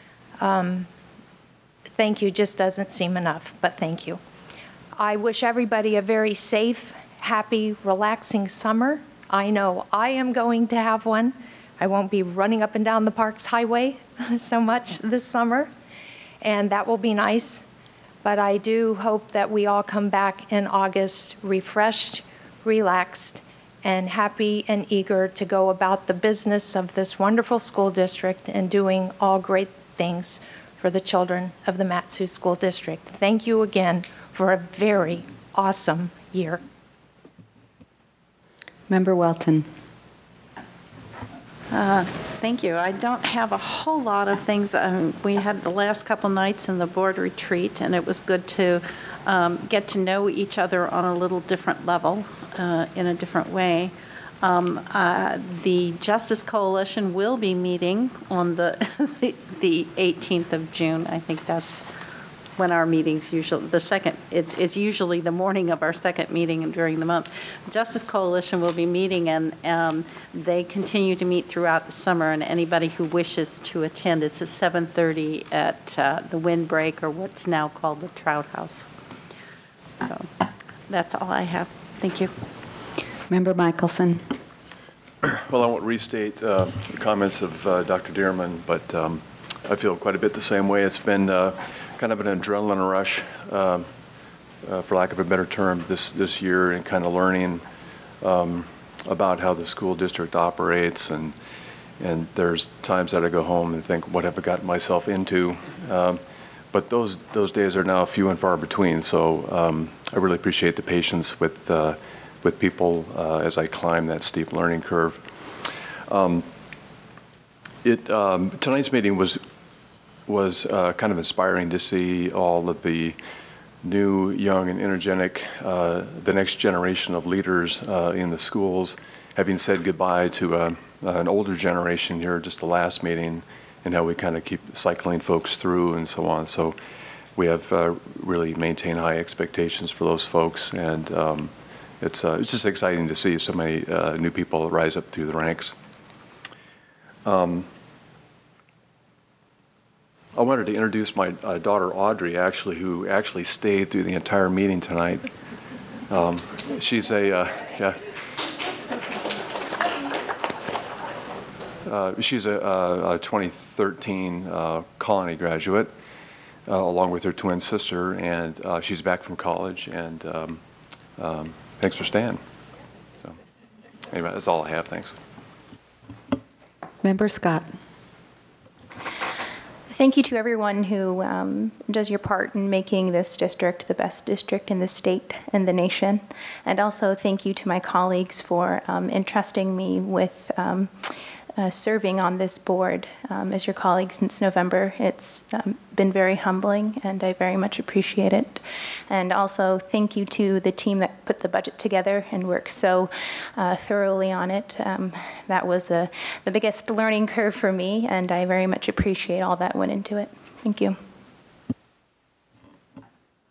Thank you just doesn't seem enough, but thank you. I wish everybody a very safe, happy, relaxing summer. I know I am going to have one. I won't be running up and down the Parks Highway so much this summer, and that will be nice. But I do hope that we all come back in August refreshed, relaxed, and happy and eager to go about the business of this wonderful school district and doing all great things for the children of the Mat-Su School District. Thank you again for a very awesome year. Member Welton. Thank you. I don't have a whole lot of things. We had the last couple nights in the board retreat, and it was good to get to know each other on a little different level, in a different way. The Justice Coalition will be meeting on the 18th of June. I think that's when our meetings usually, it's usually the morning of our second meeting during the month. The Justice Coalition will be meeting, and they continue to meet throughout the summer, and anybody who wishes to attend, it's at 7:30 at the Windbreak, or what's now called the Trout House. So that's all I have. Thank you. Member Michelson. Well, I won't restate the comments of Dr. Dearman, but I feel quite a bit the same way. It's been kind of an adrenaline rush, for lack of a better term, this year, and kind of learning about how the school district operates. And there's times that I go home and think, what have I gotten myself into? But those days are now few and far between. So I really appreciate the patience with people as I climb that steep learning curve. Tonight's meeting was kind of inspiring to see all of the new, young, and energetic, the next generation of leaders in the schools, having said goodbye to an older generation here just the last meeting, and how we kind of keep cycling folks through and so on. So we have really maintained high expectations for those folks, and it's just exciting to see so many new people rise up through the ranks. I wanted to introduce my daughter Audrey, actually, who actually stayed through the entire meeting tonight. She's she's a 2013 Colony graduate, along with her twin sister, and she's back from college. And thanks for staying. So, anyway, that's all I have. Thanks. Member Scott. Thank you to everyone who does your part in making this district the best district in the state and the nation. And also thank you to my colleagues for entrusting me with serving on this board as your colleague since November. It's been very humbling, and I very much appreciate it. And also thank you to the team that put the budget together and worked so thoroughly on it. That was the biggest learning curve for me, and I very much appreciate all that went into it. Thank you.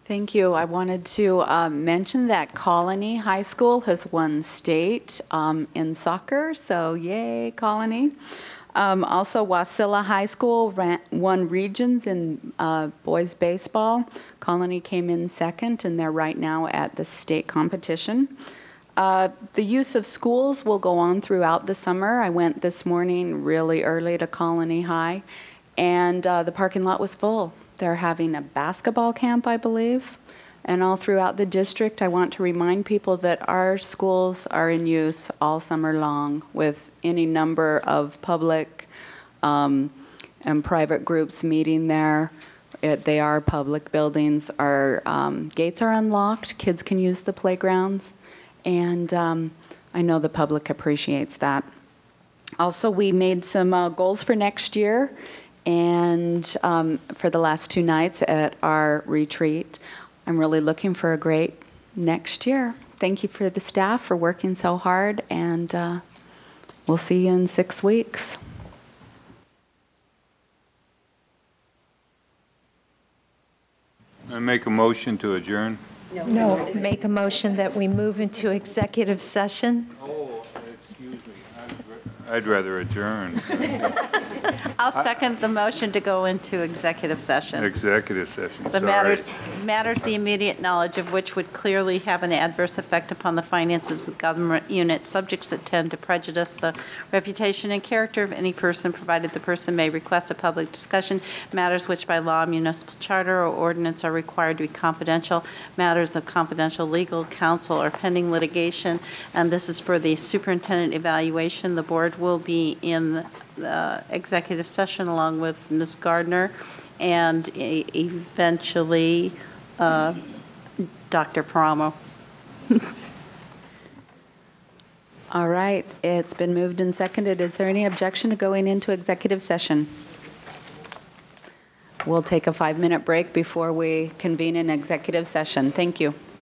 Thank you. I wanted to mention that Colony High School has won state in soccer, so yay, Colony. Also, Wasilla High School won regions in boys baseball. Colony came in second, and they're right now at the state competition. The use of schools will go on throughout the summer. I went this morning really early to Colony High, and the parking lot was full. They're having a basketball camp, I believe. And all throughout the district, I want to remind people that our schools are in use all summer long with any number of public and private groups meeting there. They are public buildings. Our gates are unlocked. Kids can use the playgrounds. And I know the public appreciates that. Also, we made some goals for next year. And for the last 2 nights at our retreat, I'm really looking for a great next year. Thank you for the staff for working so hard, and we'll see you in 6 weeks. I make a motion to adjourn. No, make a motion that we move into executive session. Oh, excuse me. I'd rather adjourn. I'll second the motion to go into executive session. Executive session, The matters the immediate knowledge of which would clearly have an adverse effect upon the finances of government unit, subjects that tend to prejudice the reputation and character of any person, provided the person may request a public discussion, matters which by law, municipal charter, or ordinance are required to be confidential, matters of confidential legal counsel or pending litigation, and this is for the superintendent evaluation. The board will be in the executive session along with Ms. Gardner and eventually Dr. Paramo. All right, it's been moved and seconded. Is there any objection to going into executive session? We'll take a 5-minute break before we convene in executive session. Thank you.